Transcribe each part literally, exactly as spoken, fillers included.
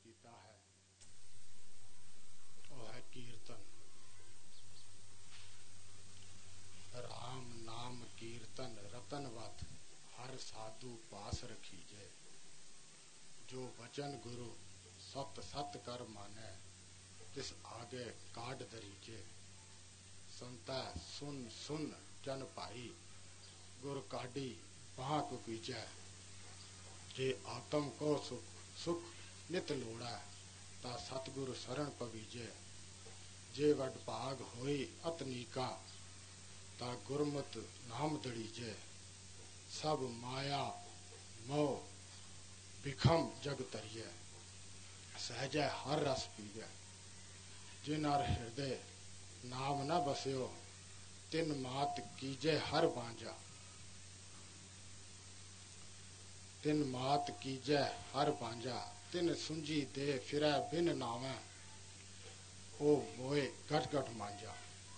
ਕੀਤਾ ਹੈ ਉਹ ਹੈ ਕੀਰਤਨ। राम नाम कीर्तन रतनवत हर साधु पास रखीजे। जो वचन गुरु सत सत कर माने तिस आगे काट दरीजे। संता सुन सुन जन भाई गुर काढ़ी बाह कुकीजै। जे आत्म को सुख सुख नित लोड़ा ता सतगुरु शरण पवीजे। जे वड भाग होई अतनीका ता गुरमत नाम दड़ीजे। सब माया मोह बिखम जग तरिए सहजै हर रस पीवे। जिन हर हृदय नाम न बस्यो तिन मात कीजे हर बांझा। तिन मात कीजे हर बांझा तिन सुंझी दे फिरै बिन नावै। ओ मोए गट गट मांझा।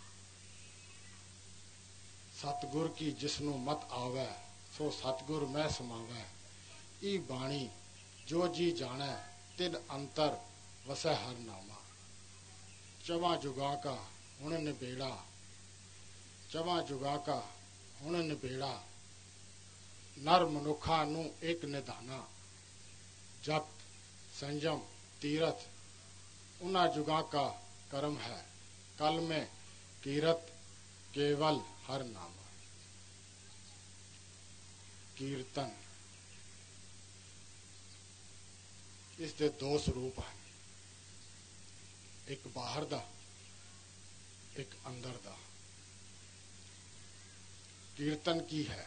सतगुर की जिसनू मत आवे सो सतगुर मैं समावै। ई बाणी जो जी जाने तिन अंतर वसै हर नामा। चवा जुगा का हुण निबेड़ा चवा जुगा का हुण निबेड़ा। नर मनुखा नू एक निधाना जप संयम तीरथ उन्ना जुगा का कर्म है। कल में कीरत केवल हर नामा। कीर्तन इसके दो स्वरूप हैं, एक बाहर दा एक अंदर दा। कीर्तन की है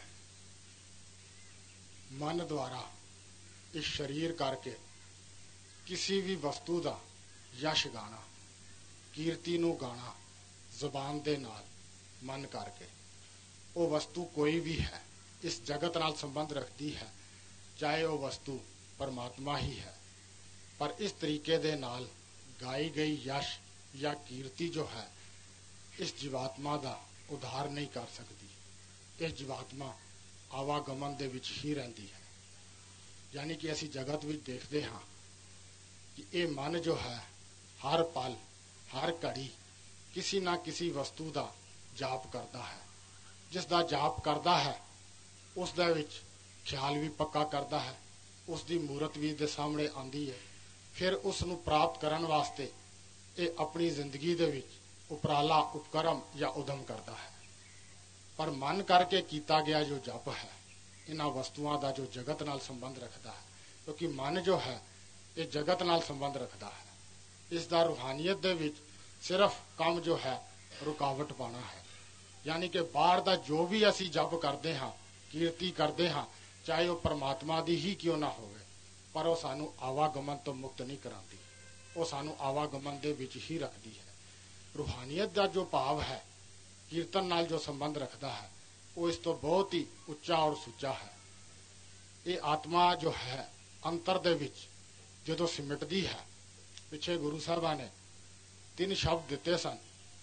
मन द्वारा इस शरीर करके किसी भी वस्तु का यश गाना कीर्ति नू गाना जुबान दे नाल मन करके। वो वस्तु कोई भी है इस जगत नाल संबंध रखती है, चाहे वो वस्तु परमात्मा ही है, पर इस तरीके दे नाल गाई गई यश या कीर्ति जो है इस जीवात्मा का उद्धार नहीं कर सकती। इस जीवात्मा आवागमन दे विच ही रहती है। यानी कि असी जगत विच देखते हाँ कि ये मन जो है हर पल हर घड़ी किसी ना किसी वस्तु का जाप करता है। जिसका जाप करता है उस दे विच ख्याल भी पक्का करता है, उसकी मूरत भी दे सामने आती है। फिर उसनू प्राप्त करने वास्ते ये अपनी जिंदगी दे विच उपराला उपक्रम या उद्यम करता है। पर मन करके किया गया जो जप है इन्हां वस्तुओं का जो जगत नाल संबंध रखता है, क्योंकि मन जो है ये जगत नाल संबंध रखता है। इसका रूहानियत दे विच सिर्फ काम जो है रुकावट पाना है। यानी कि बाहर का जो भी असी जप करते हाँ कीर्ति करते हाँ चाहे वह परमात्मा की ही क्यों ना होवे, पर वह सानू आवागमन तो मुक्त नहीं कराती, वो सानू आवागमन दे विच ही रखती है। रूहानियत का जो भाव है कीर्तन नाल जो संबंध रखता है वो इस तो बहुत ही उच्चा और सुच्चा है। ये आत्मा जो है अंतर दे विच जदों सिमटदी है, पिछे गुरु साहबा ने तीन शब्द दिते सन,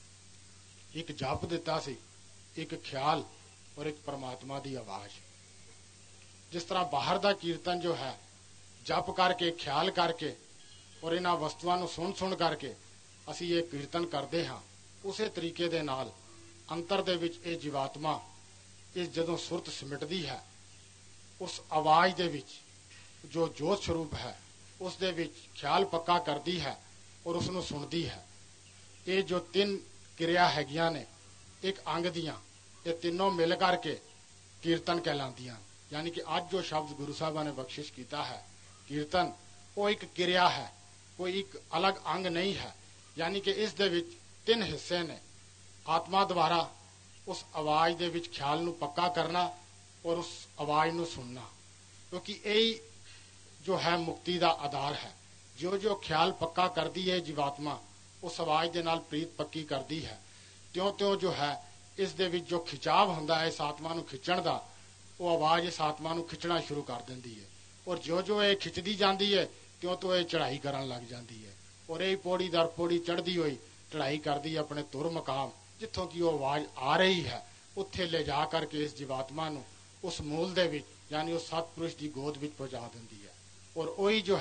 एक जप दिता सी, एक ख्याल और एक परमात्मा की आवाज। जिस तरह बाहर का कीर्तन जो है जप करके ख्याल करके और इन्हां वस्तुओं को सुन सुन करके असी ये कीर्तन करते हाँ, उसे तरीके दे नाल अंतर दे विच ये जीवात्मा इस जदों सुरत सिमटदी है उस आवाज दे विच जो जोत स्वरूप है उस दे विच ख्याल पक्का करती है और उसनू सुनती है। ये जो तीन क्रिया हैगियां ने एक अंग दियां, ये तीनों मिल करके कीर्तन कहलांदियां। यानी कि आज जो शब्द गुरु साहबा ने बख्शिश किया है कीर्तन, वो एक क्रिया है, कोई एक अलग अंग नहीं है। यानी कि इस दे विच तीन हिस्से ने, आत्मा द्वारा उस आवाज दे विच ख्याल नू पक्का करना और उस आवाज नू सुनना, क्योंकि यही जो है मुक्ति का आधार है। जो जो ख्याल पक्का करती है जीवात्मा उस आवाज दे नाल प्रीत पक्की करती है, त्यों त्यों जो है इस दे विच जो खिंचाव हुंदा है इस आत्मा नू खिंचण दा, वो आवाज इस आत्मा नू खिंचना शुरू कर देंदी है। और जो जो ये खिंचदी जाती है त्यों त्यों ये चढ़ाई करन लग जाती है, और यही पौड़ी दर पौड़ी चढ़ती हुई चढ़ाई करती है अपने तुर मकाम जिथों की वो आवाज आ रही है, उत्थे ले जा करके इस जीवात्मा नू उस मूल दे विच यानी उस सतपुरुष की गोद विच पहुंचा देंदी है। और वही जो है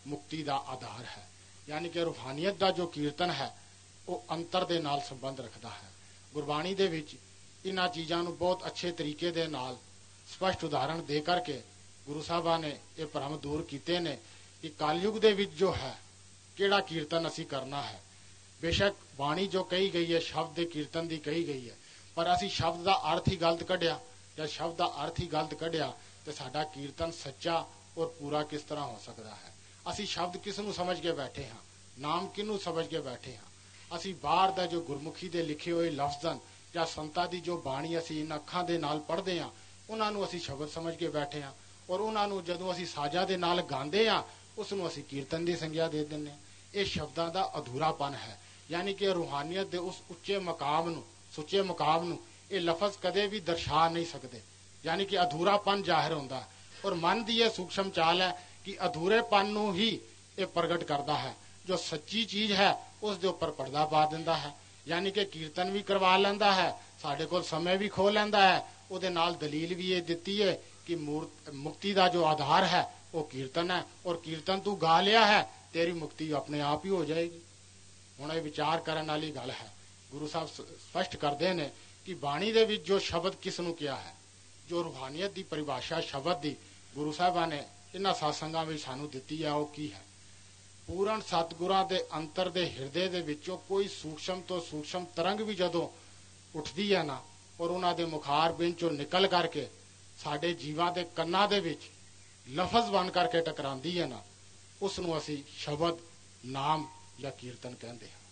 ਮੁਕਤੀ ਦਾ ਆਧਾਰ ਹੈ। ਯਾਨੀ ਕਿ ਰੂਹਾਨੀਅਤ ਦਾ ਜੋ ਕੀਰਤਨ ਹੈ ਉਹ ਅੰਤਰ ਦੇ ਨਾਲ ਸੰਬੰਧ ਰੱਖਦਾ ਹੈ। ਗੁਰਬਾਣੀ ਦੇ ਵਿੱਚ ਇਹਨਾਂ ਚੀਜ਼ਾਂ ਨੂੰ ਬਹੁਤ ਅੱਛੇ ਤਰੀਕੇ ਦੇ ਨਾਲ ਸਪਸ਼ਟ ਉਦਾਹਰਣ ਦੇ ਕਰਕੇ ਗੁਰੂ ਸਾਹਿਬਾਂ ਨੇ ਇਹ ਭਰਮ ਦੂਰ ਕੀਤੇ ਨੇ ਕਿ ਕਲਯੁਗ ਦੇ ਵਿੱਚ ਜੋ ਹੈ ਕਿਹੜਾ ਕੀਰਤਨ ਅਸੀਂ ਕਰਨਾ ਹੈ। ਬੇਸ਼ੱਕ ਬਾਣੀ ਜੋ ਕਹੀ ਗਈ ਹੈ ਸ਼ਬਦ ਦੇ ਕੀਰਤਨ ਦੀ ਕਹੀ ਗਈ ਹੈ, ਪਰ ਅਸੀਂ ਸ਼ਬਦ ਦਾ ਅਰਥ ਹੀ ਗਲਤ ਕੱਢਿਆ ਜਾਂ ਸ਼ਬਦ ਦਾ ਅਰਥ ਹੀ ਗਲਤ ਕੱਢਿਆ ਤੇ ਸਾਡਾ ਕੀਰਤਨ ਸੱਚਾ ਔਰ ਪੂਰਾ ਕਿਸ ਤਰ੍ਹਾਂ ਹੋ ਸਕਦਾ ਹੈ। ਅਸੀਂ ਸ਼ਬਦ ਕਿਸ ਨੂੰ ਸਮਝ ਕੇ ਬੈਠੇ ਹਾਂ, ਨਾਮ ਕਿਹਨੂੰ ਸਮਝ ਕੇ ਬੈਠੇ ਹਾਂ। ਅਸੀਂ ਬਾਹਰ ਦਾ ਜੋ ਗੁਰਮੁਖੀ ਦੇ ਲਿਖੇ ਹੋਏ ਲਫ਼ਜ਼ਾਂ ਜਾਂ ਸੰਤਾਂ ਦੀ ਜੋ ਬਾਣੀ ਅਸੀਂ ਇਹਨਾਂ ਅੱਖਾਂ ਦੇ ਨਾਲ ਪੜ੍ਹਦੇ ਹਾਂ ਉਹਨਾਂ ਨੂੰ ਅਸੀਂ ਸ਼ਬਦ ਸਮਝ ਕੇ ਬੈਠੇ ਹਾਂ, ਔਰ ਉਹਨਾਂ ਨੂੰ ਜਦੋਂ ਅਸੀਂ ਸਾਜ਼ਾਂ ਦੇ ਨਾਲ ਗਾਉਂਦੇ ਹਾਂ ਉਸ ਨੂੰ ਅਸੀਂ ਕੀਰਤਨ ਦੀ ਸੰਗਿਆ ਦੇ ਦਿੰਦੇ ਹਾਂ। ਇਹ ਸ਼ਬਦਾਂ ਦਾ ਅਧੂਰਾਪਨ ਹੈ। ਯਾਨੀ ਕਿ ਰੂਹਾਨੀਅਤ ਦੇ ਉਸ ਉੱਚੇ ਮਕਾਮ ਨੂੰ, ਸੁੱਚੇ ਮਕਾਮ ਨੂੰ ਇਹ ਲਫ਼ਜ਼ ਕਦੇ ਵੀ ਦਰਸਾ ਨਹੀਂ ਸਕਦੇ। ਯਾਨੀ ਕਿ ਅਧੂਰਾਪਨ ਜ਼ਾਹਿਰ ਹੁੰਦਾ ਹੈ। ਔਰ ਮਨ ਦੀ ਇਹ ਸੂਖਸ਼ਮ ਚਾਲ ਹੈ ਕਿ ਅਧੂਰੇਪਨ ਨੂੰ ਹੀ ਇਹ ਪ੍ਰਗਟ ਕਰਦਾ ਹੈ। ਜੋ ਸੱਚੀ ਚੀਜ਼ ਹੈ ਉਸ ਦੇ ਉੱਪਰ ਪਰਦਾ ਪਾ ਦਿੰਦਾ ਹੈ। ਯਾਨੀ ਕਿ ਕੀਰਤਨ ਵੀ ਕਰਵਾ ਲੈਂਦਾ ਹੈ, ਸਾਡੇ ਕੋਲ ਸਮੇਂ ਵੀ ਖੋ ਲੈਂਦਾ ਹੈ। ਉਹਦੇ ਨਾਲ ਦਲੀਲ ਵੀ ਇਹ ਦਿੱਤੀ ਹੈ ਕਿ ਮੁਕਤੀ ਦਾ ਜੋ ਆਧਾਰ ਹੈ ਉਹ ਕੀਰਤਨ ਹੈ, ਔਰ ਕੀਰਤਨ ਤੂੰ ਗਾ ਲਿਆ ਹੈ ਤੇਰੀ ਮੁਕਤੀ ਆਪਣੇ ਆਪ ਹੀ ਹੋ ਜਾਏਗੀ। ਹੁਣ ਇਹ ਵਿਚਾਰ ਕਰਨ ਵਾਲੀ ਗੱਲ ਹੈ। ਗੁਰੂ ਸਾਹਿਬ ਸਪਸ਼ਟ ਕਰਦੇ ਨੇ ਕਿ ਬਾਣੀ ਦੇ ਵਿੱਚ ਜੋ ਸ਼ਬਦ ਕਿਸ ਨੂੰ ਕਿਹਾ ਹੈ, ਜੋ ਰੂਹਾਨੀਅਤ ਦੀ ਪਰਿਭਾਸ਼ਾ ਸ਼ਬਦ ਦੀ ਗੁਰੂ ਸਾਹਿਬਾਂ ਨੇ ਇਹਨਾਂ ਸਾਸੰਗਾਂ ਵਿੱਚ ਸਾਨੂੰ ਦਿੱਤੀ ਹੈ ਉਹ ਕੀ ਹੈ। ਪੂਰਨ ਸਤਿਗੁਰਾਂ ਦੇ ਅੰਤਰ ਦੇ ਹਿਰਦੇ ਦੇ ਵਿੱਚੋਂ ਕੋਈ ਸੂਖਸ਼ਮ ਤੋਂ ਸੂਖਸ਼ਮ ਤਰੰਗ ਵੀ ਜਦੋਂ ਉੱਠਦੀ ਹੈ ਨਾ ਔਰ ਉਹਨਾਂ ਦੇ ਮੁਖਾਰ ਬਿੰਦ ਚੋਂ ਨਿਕਲ ਕਰਕੇ ਸਾਡੇ ਜੀਵਾਂ ਦੇ ਕੰਨਾਂ ਦੇ ਵਿੱਚ ਲਫ਼ਜ਼ ਬਣ ਕਰਕੇ ਟਕਰਾਉਂਦੀ ਹੈ ਨਾ, ਉਸ ਨੂੰ ਅਸੀਂ ਸ਼ਬਦ, ਨਾਮ ਜਾਂ ਕੀਰਤਨ ਕਹਿੰਦੇ ਹਾਂ।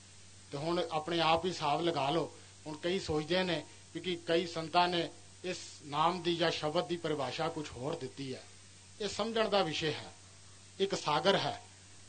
ਤੇ ਹੁਣ ਆਪਣੇ ਆਪ ਹੀ ਹਿਸਾਬ ਲਗਾ ਲਓ। ਹੁਣ ਕਈ ਸੋਚਦੇ ਨੇ ਕਿ ਕਈ ਸੰਤਾਂ ਨੇ ਇਸ ਨਾਮ ਦੀ ਜਾਂ ਸ਼ਬਦ ਦੀ ਪਰਿਭਾਸ਼ਾ ਕੁਝ ਹੋਰ ਦਿੱਤੀ ਹੈ। ਇਹ ਸਮਝਣ ਦਾ ਵਿਸ਼ੇ ਹੈ। ਇੱਕ ਸਾਗਰ ਹੈ,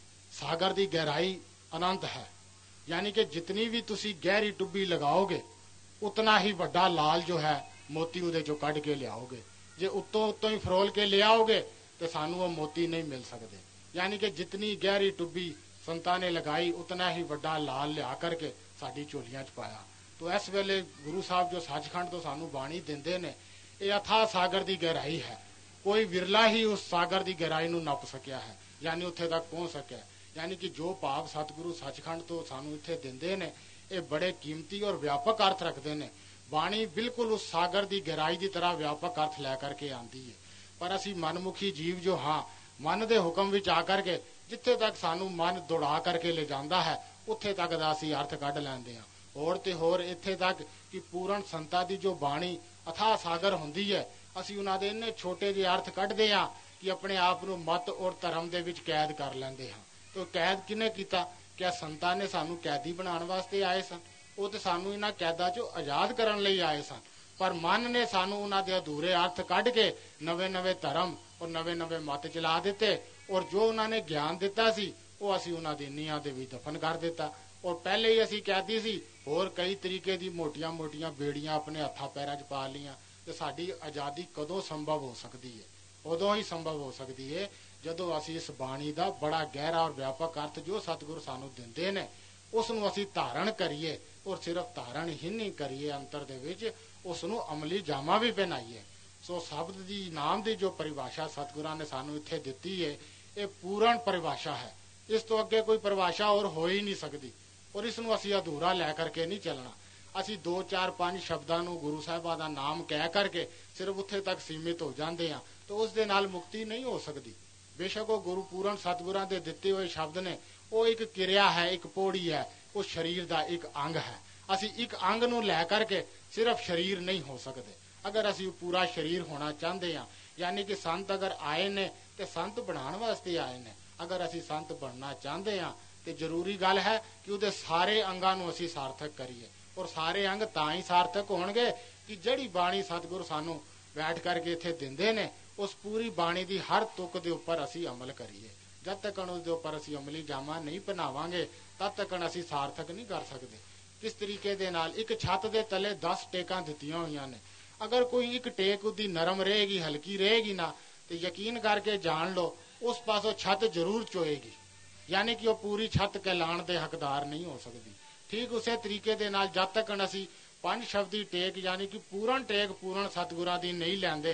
ਸਾਗਰ ਦੀ ਗਹਿਰਾਈ ਅਨੰਤ ਹੈ। ਯਾਨੀ ਕਿ ਜਿਤਨੀ ਵੀ ਤੁਸੀਂ ਗਹਿਰੀ ਟੁੱਬੀ ਲਗਾਓਗੇ ਉਤਨਾ ਹੀ ਵੱਡਾ ਲਾਲ ਜੋ ਹੈ ਮੋਤੀ ਉਹਦੇ ਚੋਂ ਕੱਢ ਕੇ ਲਿਆਓਗੇ। ਜੇ ਉੱਤੋਂ ਉੱਤੋਂ ਹੀ ਫਰੋਲ ਕੇ ਲਿਆਓਗੇ ਤੇ ਸਾਨੂੰ ਉਹ ਮੋਤੀ ਨਹੀਂ ਮਿਲ ਸਕਦੇ। ਯਾਨੀ ਕਿ ਜਿਤਨੀ ਗਹਿਰੀ ਟੁੱਬੀ ਸੰਤਾਂ ਨੇ ਲਗਾਈ ਉਤਨਾ ਹੀ ਵੱਡਾ ਲਾਲ ਲਿਆ ਕਰਕੇ ਸਾਡੀ ਝੋਲੀਆਂ 'ਚ ਪਾਇਆ। ਤੋ ਇਸ ਵੇਲੇ ਗੁਰੂ ਸਾਹਿਬ ਜੋ ਸੱਚਖੰਡ ਤੋਂ ਸਾਨੂੰ ਬਾਣੀ ਦਿੰਦੇ ਨੇ ਇਹ ਅਥਾਹ ਸਾਗਰ ਦੀ ਗਹਿਰਾਈ ਹੈ। ਕੋਈ ਵਿਰਲਾ ਹੀ ਉਸ ਸਾਗਰ ਦੀ ਗਹਿਰਾਈ ਨੂੰ ਨੱਪ ਸਕਿਆ ਹੈ, ਯਾਨੀ ਉੱਥੇ ਤੱਕ ਪਹੁੰਚ ਸਕਿਆ। ਯਾਨੀ ਕਿ ਜੋ ਭਾਵ ਸਤਿਗੁਰੂ ਸੱਚਖੰਡ ਤੋਂ ਸਾਨੂੰ ਇੱਥੇ ਦਿੰਦੇ ਨੇ ਇਹ ਬੜੇ ਕੀਮਤੀ ਔਰ ਵਿਆਪਕ ਅਰਥ ਰੱਖਦੇ ਨੇ। ਬਾਣੀ ਬਿਲਕੁਲ ਉਸ ਸਾਗਰ ਦੀ ਗਹਿਰਾਈ ਦੀ ਤਰ੍ਹਾਂ ਵਿਆਪਕ ਅਰਥ ਲੈ ਕਰਕੇ ਆਉਂਦੀ ਹੈ। ਪਰ ਅਸੀਂ ਮਨਮੁਖੀ ਜੀਵ ਜੋ ਹਾਂ, ਮਨ ਦੇ ਹੁਕਮ ਵਿੱਚ ਆ ਕਰਕੇ ਜਿੱਥੇ ਤੱਕ ਸਾਨੂੰ ਮਨ ਦੌੜਾ ਕਰਕੇ ਲੈ ਜਾਂਦਾ ਹੈ ਉੱਥੇ ਤੱਕ ਦਾ ਅਸੀਂ ਅਰਥ ਕੱਢ ਲੈਂਦੇ ਹਾਂ। ਹੋਰ ਤੇ ਹੋਰ ਇੱਥੇ ਤੱਕ ਕਿ ਪੂਰਨ ਸੰਤਾਂ ਦੀ ਜੋ ਬਾਣੀ ਅਥਾਹ ਸਾਗਰ ਹੁੰਦੀ ਹੈ ਅਸੀਂ ਉਹਨਾਂ ਦੇ ਇੰਨੇ ਛੋਟੇ ਜਿਹੇ ਅਰਥ ਕੱਢਦੇ ਹਾਂ ਕਿ ਆਪਣੇ ਆਪ ਨੂੰ ਮਤ ਔਰ ਧਰਮ ਦੇ ਵਿੱਚ ਕੈਦ ਕਰ ਲੈਂਦੇ ਹਾਂ। ਤੇ ਕੈਦ ਕਿਹਨੇ ਕੀਤਾ? ਕਿਆ ਸੰਤਾਂ ਨੇ ਸਾਨੂੰ ਕੈਦੀ ਬਣਾਉਣ ਵਾਸਤੇ ਆਏ ਸਨ? ਉਹ ਤੇ ਸਾਨੂੰ ਇਹਨਾਂ ਕੈਦਾਂ ਚੋਂ ਆਜ਼ਾਦ ਕਰਨ ਲਈ ਆਏ ਸਨ। ਪਰ ਮਨ ਨੇ ਸਾਨੂੰ ਉਹਨਾਂ ਦੇ ਅਧੂਰੇ ਅਰਥ ਕੱਢ ਕੇ ਨਵੇਂ ਨਵੇਂ ਧਰਮ ਔਰ ਨਵੇਂ ਨਵੇਂ ਮਤ ਚਲਾ ਦਿੱਤੇ, ਔਰ ਜੋ ਉਹਨਾਂ ਨੇ ਗਿਆਨ ਦਿੱਤਾ ਸੀ ਉਹ ਅਸੀਂ ਉਹਨਾਂ ਦੀ ਨੀਹਾਂ ਦੇ ਵਿੱਚ ਦਫਨ ਕਰ ਦਿੱਤਾ। ਔਰ ਪਹਿਲੇ ਹੀ ਅਸੀਂ ਕੈਦੀ ਸੀ, ਹੋਰ ਕਈ ਤਰੀਕੇ ਦੀ ਮੋਟੀਆਂ ਮੋਟੀਆਂ ਬੇੜੀਆਂ ਆਪਣੇ ਹੱਥਾਂ ਪੈਰਾਂ 'ਚ ਪਾ ਲਈਆਂ। ਤੇ ਸਾਡੀ ਆਜ਼ਾਦੀ ਕਦੋਂ ਸੰਭਵ ਹੋ ਸਕਦੀ ਹੈ? ਉਦੋਂ ਹੀ ਸੰਭਵ ਹੋ ਸਕਦੀ ਹੈ ਜਦੋਂ ਅਸੀਂ ਇਸ ਬਾਣੀ ਦਾ ਬੜਾ ਗਹਿਰਾ ਔਰ ਵਿਆਪਕ ਅਰਥ ਜੋ ਸਤਿਗੁਰੂ ਸਾਨੂੰ ਦਿੰਦੇ ਨੇ ਉਸ ਨੂੰ ਅਸੀਂ ਧਾਰਨ ਕਰੀਏ, ਔਰ ਸਿਰਫ ਧਾਰਨ ਹੀ ਨਹੀਂ ਕਰੀਏ, ਅੰਤਰ ਦੇ ਵਿੱਚ ਉਸ ਨੂੰ ਅਮਲੀ ਜਾਮਾ ਵੀ ਪਹਿਨਾਈਏ। ਸੋ ਸ਼ਬਦ ਦੀ, ਨਾਮ ਦੀ ਜੋ ਪਰਿਭਾਸ਼ਾ ਸਤਿਗੁਰਾਂ ਨੇ ਸਾਨੂੰ ਇੱਥੇ ਦਿੱਤੀ ਹੈ ਇਹ ਪੂਰਨ ਪਰਿਭਾਸ਼ਾ ਹੈ। ਇਸ ਤੋਂ ਅੱਗੇ ਕੋਈ ਪਰਿਭਾਸ਼ਾ ਹੋਰ ਹੋ ਹੀ ਨਹੀਂ ਸਕਦੀ, ਔਰ ਇਸ ਨੂੰ ਅਸੀਂ ਅਧੂਰਾ ਲੈ ਕਰਕੇ ਨਹੀਂ ਚੱਲਣਾ। ਅਸੀਂ ਦੋ ਚਾਰ ਪੰਜ ਸ਼ਬਦਾਂ ਨੂੰ ਗੁਰੂ ਸਾਹਿਬਾਂ ਦਾ ਨਾਮ ਕਹਿ ਕਰਕੇ ਸਿਰਫ ਉੱਥੇ ਤੱਕ ਸੀਮਿਤ ਹੋ ਜਾਂਦੇ ਹਾਂ ਤਾਂ ਉਸ ਦੇ ਨਾਲ ਮੁਕਤੀ ਨਹੀਂ ਹੋ ਸਕਦੀ। ਬੇਸ਼ੱਕ ਉਹ ਗੁਰੂ ਪੂਰਨ ਸਤਿਗੁਰਾਂ ਦੇ ਦਿੱਤੇ ਹੋਏ ਸ਼ਬਦ ਨੇ, ਉਹ ਇੱਕ ਕਿਰਿਆ ਹੈ, ਇੱਕ ਪੌੜੀ ਹੈ, ਉਹ ਸਰੀਰ ਦਾ ਇੱਕ ਅੰਗ ਹੈ। ਅਸੀਂ ਇੱਕ ਅੰਗ ਨੂੰ ਲੈ ਕਰਕੇ ਸਿਰਫ ਸਰੀਰ ਨਹੀਂ ਹੋ ਸਕਦੇ। ਅਗਰ ਅਸੀਂ ਪੂਰਾ ਸਰੀਰ ਹੋਣਾ ਚਾਹੁੰਦੇ ਹਾਂ, ਯਾਨੀ ਕਿ ਸੰਤ ਅਗਰ ਆਏ ਨੇ ਤੇ ਸੰਤ ਬਣਾਉਣ ਵਾਸਤੇ ਆਏ ਨੇ, ਅਗਰ ਅਸੀਂ ਸੰਤ ਬਣਨਾ ਚਾਹੁੰਦੇ ਹਾਂ ਤੇ ਜ਼ਰੂਰੀ ਗੱਲ ਹੈ ਕਿ ਉਹਦੇ ਸਾਰੇ ਅੰਗਾਂ ਨੂੰ ਅਸੀਂ ਸਾਰਥਕ ਕਰੀਏ। ਔਰ ਸਾਰੇ ਅੰਗ ਤਾਂ ਹੀ ਸਾਰਥਕ ਹੋਣਗੇ ਕਿ ਜਿਹੜੀ ਬਾਣੀ ਸਤਿਗੁਰੂ ਸਾਨੂੰ ਬੈਠ ਕਰਕੇ ਇੱਥੇ ਦਿੰਦੇ ਨੇ ਉਸ ਪੂਰੀ ਬਾਣੀ ਦੀ ਹਰ ਤੁਕ ਦੇ ਉੱਪਰ ਅਸੀਂ ਅਮਲ ਕਰੀਏ। ਜਦ ਤੱਕ ਉਸ ਦੇ ਉੱਪਰ ਅਸੀਂ ਅਮਲੀ ਜਾਮਾ ਨਹੀਂ ਪਹਿਨਾਵਾਂਗੇ ਤਦ ਤੱਕ ਅਸੀਂ ਸਾਰਥਕ ਨਹੀਂ ਕਰ ਸਕਦੇ। ਕਿਸ ਤਰੀਕੇ ਦੇ ਨਾਲ ਇੱਕ ਛੱਤ ਦੇ ਤਲੇ ਦਸ ਟੇਕਾਂ ਦਿੱਤੀਆਂ ਹੋਈਆਂ ਨੇ, ਅਗਰ ਕੋਈ ਇੱਕ ਟੇਕ ਉਹਦੀ ਨਰਮ ਰਹੇਗੀ, ਹਲਕੀ ਰਹੇਗੀ ਨਾ, ਤੇ ਯਕੀਨ ਕਰਕੇ ਜਾਣ ਲਓ ਉਸ ਪਾਸੋਂ ਛੱਤ ਜ਼ਰੂਰ ਚੋਏਗੀ, ਯਾਨੀ ਕਿ ਉਹ ਪੂਰੀ ਛੱਤ ਕਹਿਲਾਣ ਦੇ ਹੱਕਦਾਰ ਨਹੀਂ ਹੋ ਸਕਦੀ। ਠੀਕ ਉਸੇ ਤਰੀਕੇ ਦੇ ਨਾਲ ਜਦ ਤੱਕ ਅਸੀਂ ਪੰਜ ਸ਼ਬਦੀ ਟੇਕ ਯਾਨੀ ਕਿ ਪੂਰਨ ਟੇਕ ਪੂਰਨ ਸਤਿਗੁਰਾਂ ਦੀ ਨਹੀਂ ਲੈਂਦੇ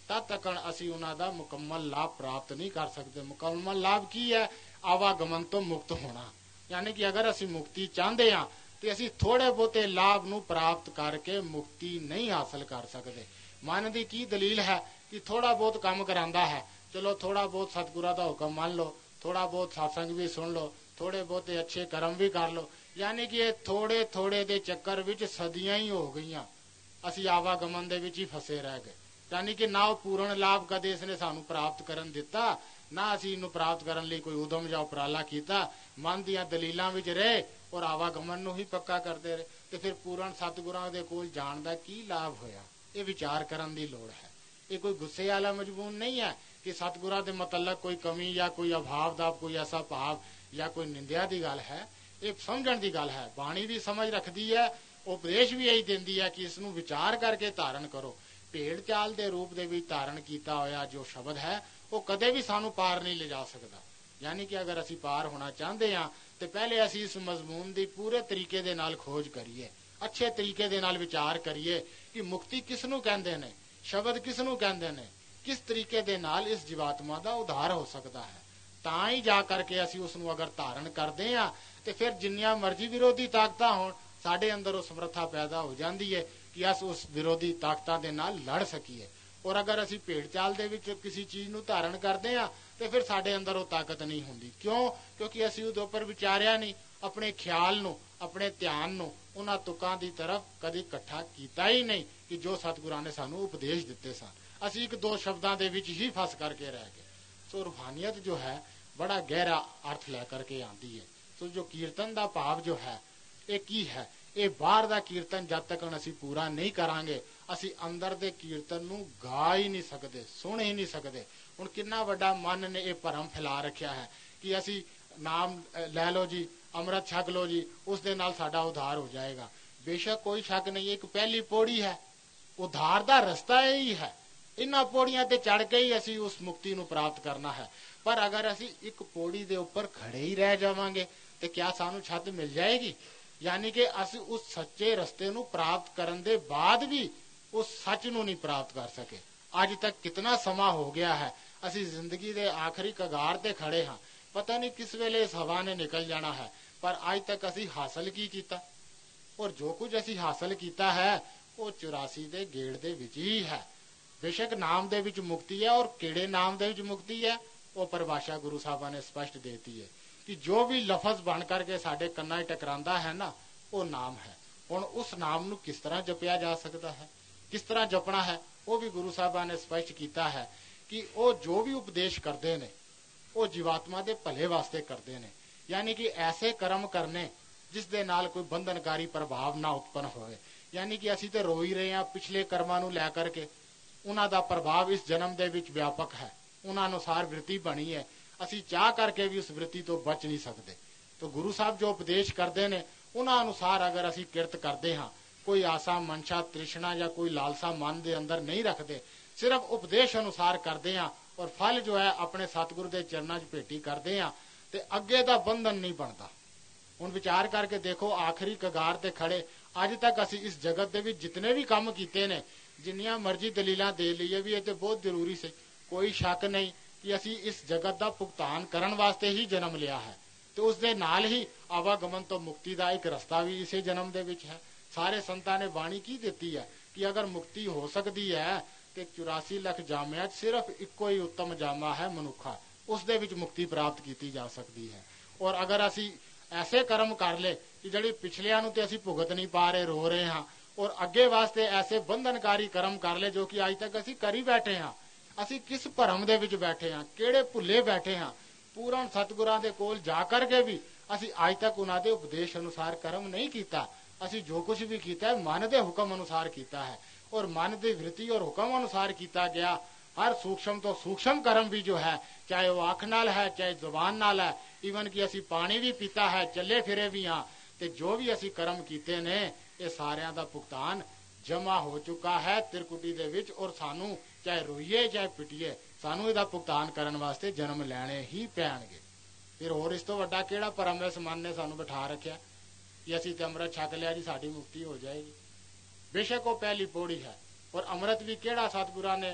तद तक असी उन्हां दा मुकम्मल लाभ प्राप्त नहीं कर सकते। मुकम्मल लाभ की है? आवागमन तो मुक्त होना। यानी कि अगर असी मुक्ति चाहते हाँ तो असी थोड़े बहुते लाभ नूं प्राप्त करके मुक्ति नहीं हासिल कर सकते। मन की की दलील है कि थोड़ा बहुत काम करांदा है, चलो थोड़ा बहुत सतगुरां दा हुक्म मान लो, थोड़ा बहुत सत्संग भी सुन लो, थोड़े बहुते अच्छे कर्म भी कर लो। यानी कि ये थोड़े थोड़े दे चक्कर विच सदियां ही हो गईयां, असी आवागमन दे विच ही फसे रह गए। यानी कि ना पूर्ण लाभ कदे इसने सानू प्राप्त करन दिता, ना असी इनू प्राप्त करन लई कोई उदम जां उपराला कीता। मन दियां दलीलां विच रहे और आवागमन नू ही पक्का करते रहे, ते फिर पूर्ण सतगुरां दे कोल जाण दा की लाभ होया? ये विचार करन दी लोड़ है। ये कोई गुस्से वाला मजबून नहीं है कि सतगुरां दे मतलब कोई कमी या कोई अभाव दा कोई ऐसा भाव या कोई निंदिया दी गल है। ये समझण दी गल है। बाणी भी समझ रखदी है, उपदेश भी यही देंदी है कि इसनू विचार करके धारण करो। भेड़ चाल के रूप दे विच धारण किया होया जो शब्द है वो कदे भी सानू पार नहीं ले जा सकता। यानी कि अगर असी पार होना चाहते हाँ तो पहले असी इस मजमून की पूरे तरीके दे नाल खोज करिए, अच्छे तरीके दे नाल विचार करिए कि मुक्ति किसनू कहंदे ने, शब्द किसनू कहंदे ने, किस तरीके दे नाल इस जीवात्मा का उद्धार हो सकता है। तां ही जा करके असी उसनू अगर धारण करते हैं तो फिर जिन्नियां मर्जी विरोधी ताकत होण साडे अंदर वो समर्था पैदा हो जाती है कि अस उस विरोधी ताकतां दे नाल लड़ सकीए। और अगर असी भेड़ चाल दे विच किसी चीज नू धारण करते हैं तो फिर साडे अंदर वो ताकत नहीं होंदी। क्यों? क्योंकि असी उहदे उपर विचारिया नहीं, अपने ख्याल नू, अपने ध्यान नू उन्हां तुकां दी तरफ कदी इकट्ठा कीता ही नहीं कि जो सतगुरां ने सानू उपदेश दिते सन। असी एक दो शब्दां दे विच ही फस करके रह गए। सो रूहानियत जो है बड़ा गहरा अर्थ लैकर के आती है। तो जो कीर्तन का भाव जो है ये की है? ये बाहर का कीर्तन जब तक असी पूरा नहीं करांगे असी अंदर दे कीर्तन नू गा ही नहीं सकते, सुन ही नहीं सकते। हुण कितना वड्डा मन ने यह भरम फैला रखा है कि असी नाम लै लो जी, अमृत छक लो जी, उस दे नाल साडा उद्धार हो जाएगा। बेशक कोई शक नहीं, एक पहली पौड़ी है, उद्धार का रस्ता यही है। इन्हां पौड़ियां ते चढ़ के ही असी उस मुक्ति नू प्राप्त करना है। पर अगर असी एक पौड़ी दे उपर खड़े ही रह जावांगे तो क्या सानू छत मिल जाएगी? यानी कि असी उस सच्चे रस्ते नू प्राप्त करन दे बाद भी उस सच नू नहीं प्राप्त कर सके। अज तक कितना समा हो गया है, असी जिंदगी दे आखिरी कगार ते खड़े हाँ, पता नहीं किस वेले इस हवा ने निकल जाना है। पर अज तक असी हासिल की कीता? और जो कुछ असी हासिल किया है वो चौरासी दे गेड़ दे विच ही है। बेशक नाम दे विच मुक्ति है, और किहड़े नाम दे विच मुक्ति है वो परिभाषा गुरु साहबा ने स्पष्ट देती है कि जो भी लफज बन करके साडे कन्ना टकरांदा है ना वो नाम है। हुण उस नाम नू किस तरह जपया जा सकता है, किस तरह जपना है, वो भी गुरु साहबा ने स्पष्ट किया है कि वो जो भी उपदेश करते ने वो जीवात्मा दे भले वास्ते करते ने। यानी कि ऐसे कर्म करने जिस दे नाल कोई बंधनकारी प्रभाव ना उत्पन्न होए। यानी कि असी तो रो ही रहे हैं पिछले कर्मां नू लै करके, उन्हां दा प्रभाव इस जन्म दे विच व्यापक है, उन्हां अनुसार वृत्ति बनी है, असी चाह करके भी उस वृत्ति तो बच नहीं सकते। तो गुरु साहब जो उपदेश करते हैं उन्हां अनुसार अगर असी किरत करते हाँ, कोई आशा मंशा तृष्णा या कोई लालसा मन दे अंदर नहीं रखते, सिर्फ उपदेश अनुसार करते हाँ और फल जो है अपने सतगुरु के चरणों च भेटी करते हाँ तो अगे का बंधन नहीं बनता। हुण विचार करके देखो, आखिरी कगार ते खड़े अज तक असी इस जगत दे विच जितने भी काम कीते ने, जिन्नियां मर्जी दलीलां दे लईए भी ये तो बहुत जरूरी से, कोई शक नहीं कि असी इस जगत का भुगतान करन वास्ते ही जन्म लिया है। तो उस दे नाल ही आवागमन तो मुक्ति का एक रस्ता भी इसे जन्म दे विच है। सारे संतां ने बाणी की देती है कि अगर मुक्ति हो सकती है तो चौरासी लख जामिया सिर्फ इको ही उत्तम जामा है मनुखा, उस दे विच मुक्ति प्राप्त की जा सकती है। और अगर असी ऐसे कर्म कर ले कि जिहड़े पिछलियां नूं ते असी भुगत नहीं पा रहे, रो रहे हाँ, और अगे वास्ते ऐसे बंधनकारी कर्म कर ले जो कि अज तक असी करी बैठे हाँ। असी किस भरम दे विच बैठे हाँ, किहड़े भुल्ले बैठे हाँ। पूर्ण सतगुरां दे कोल जा करके भी असी अज तक उन्हां दे उपदेश अनुसार कर्म नहीं कीता। असी जो कुछ भी कीता है मन दे हुक्म अनुसार कीता है, और मन दी वृत्ति और हुक्म अनुसार किया गया हर सूक्ष्म तो सूक्ष्म कर्म भी जो है, चाहे वो अख नाल है चाहे जुबान नाल है, ईवन कि असी पानी भी पीता है, चले फिरे भी हाँ, तो जो भी असी कर्म कीते ने ये सारियां दा भुगतान जमा हो चुका है त्रिकुटी दे विच। और सानू चाहे रोईए चाहे पिटिए सानू इहदा भुगतान करन वास्ते जन्म लैणे ही पैणगे। फिर होर इस तो वड्डा किहड़ा भरम इस मन ने सानू बिठा रखिया कि असी ते अमृत छक लिया जी साडी मुक्ति हो जाएगी। बेशक वो पहली पौड़ी है, और अमृत भी किहड़ा सतगुरां ने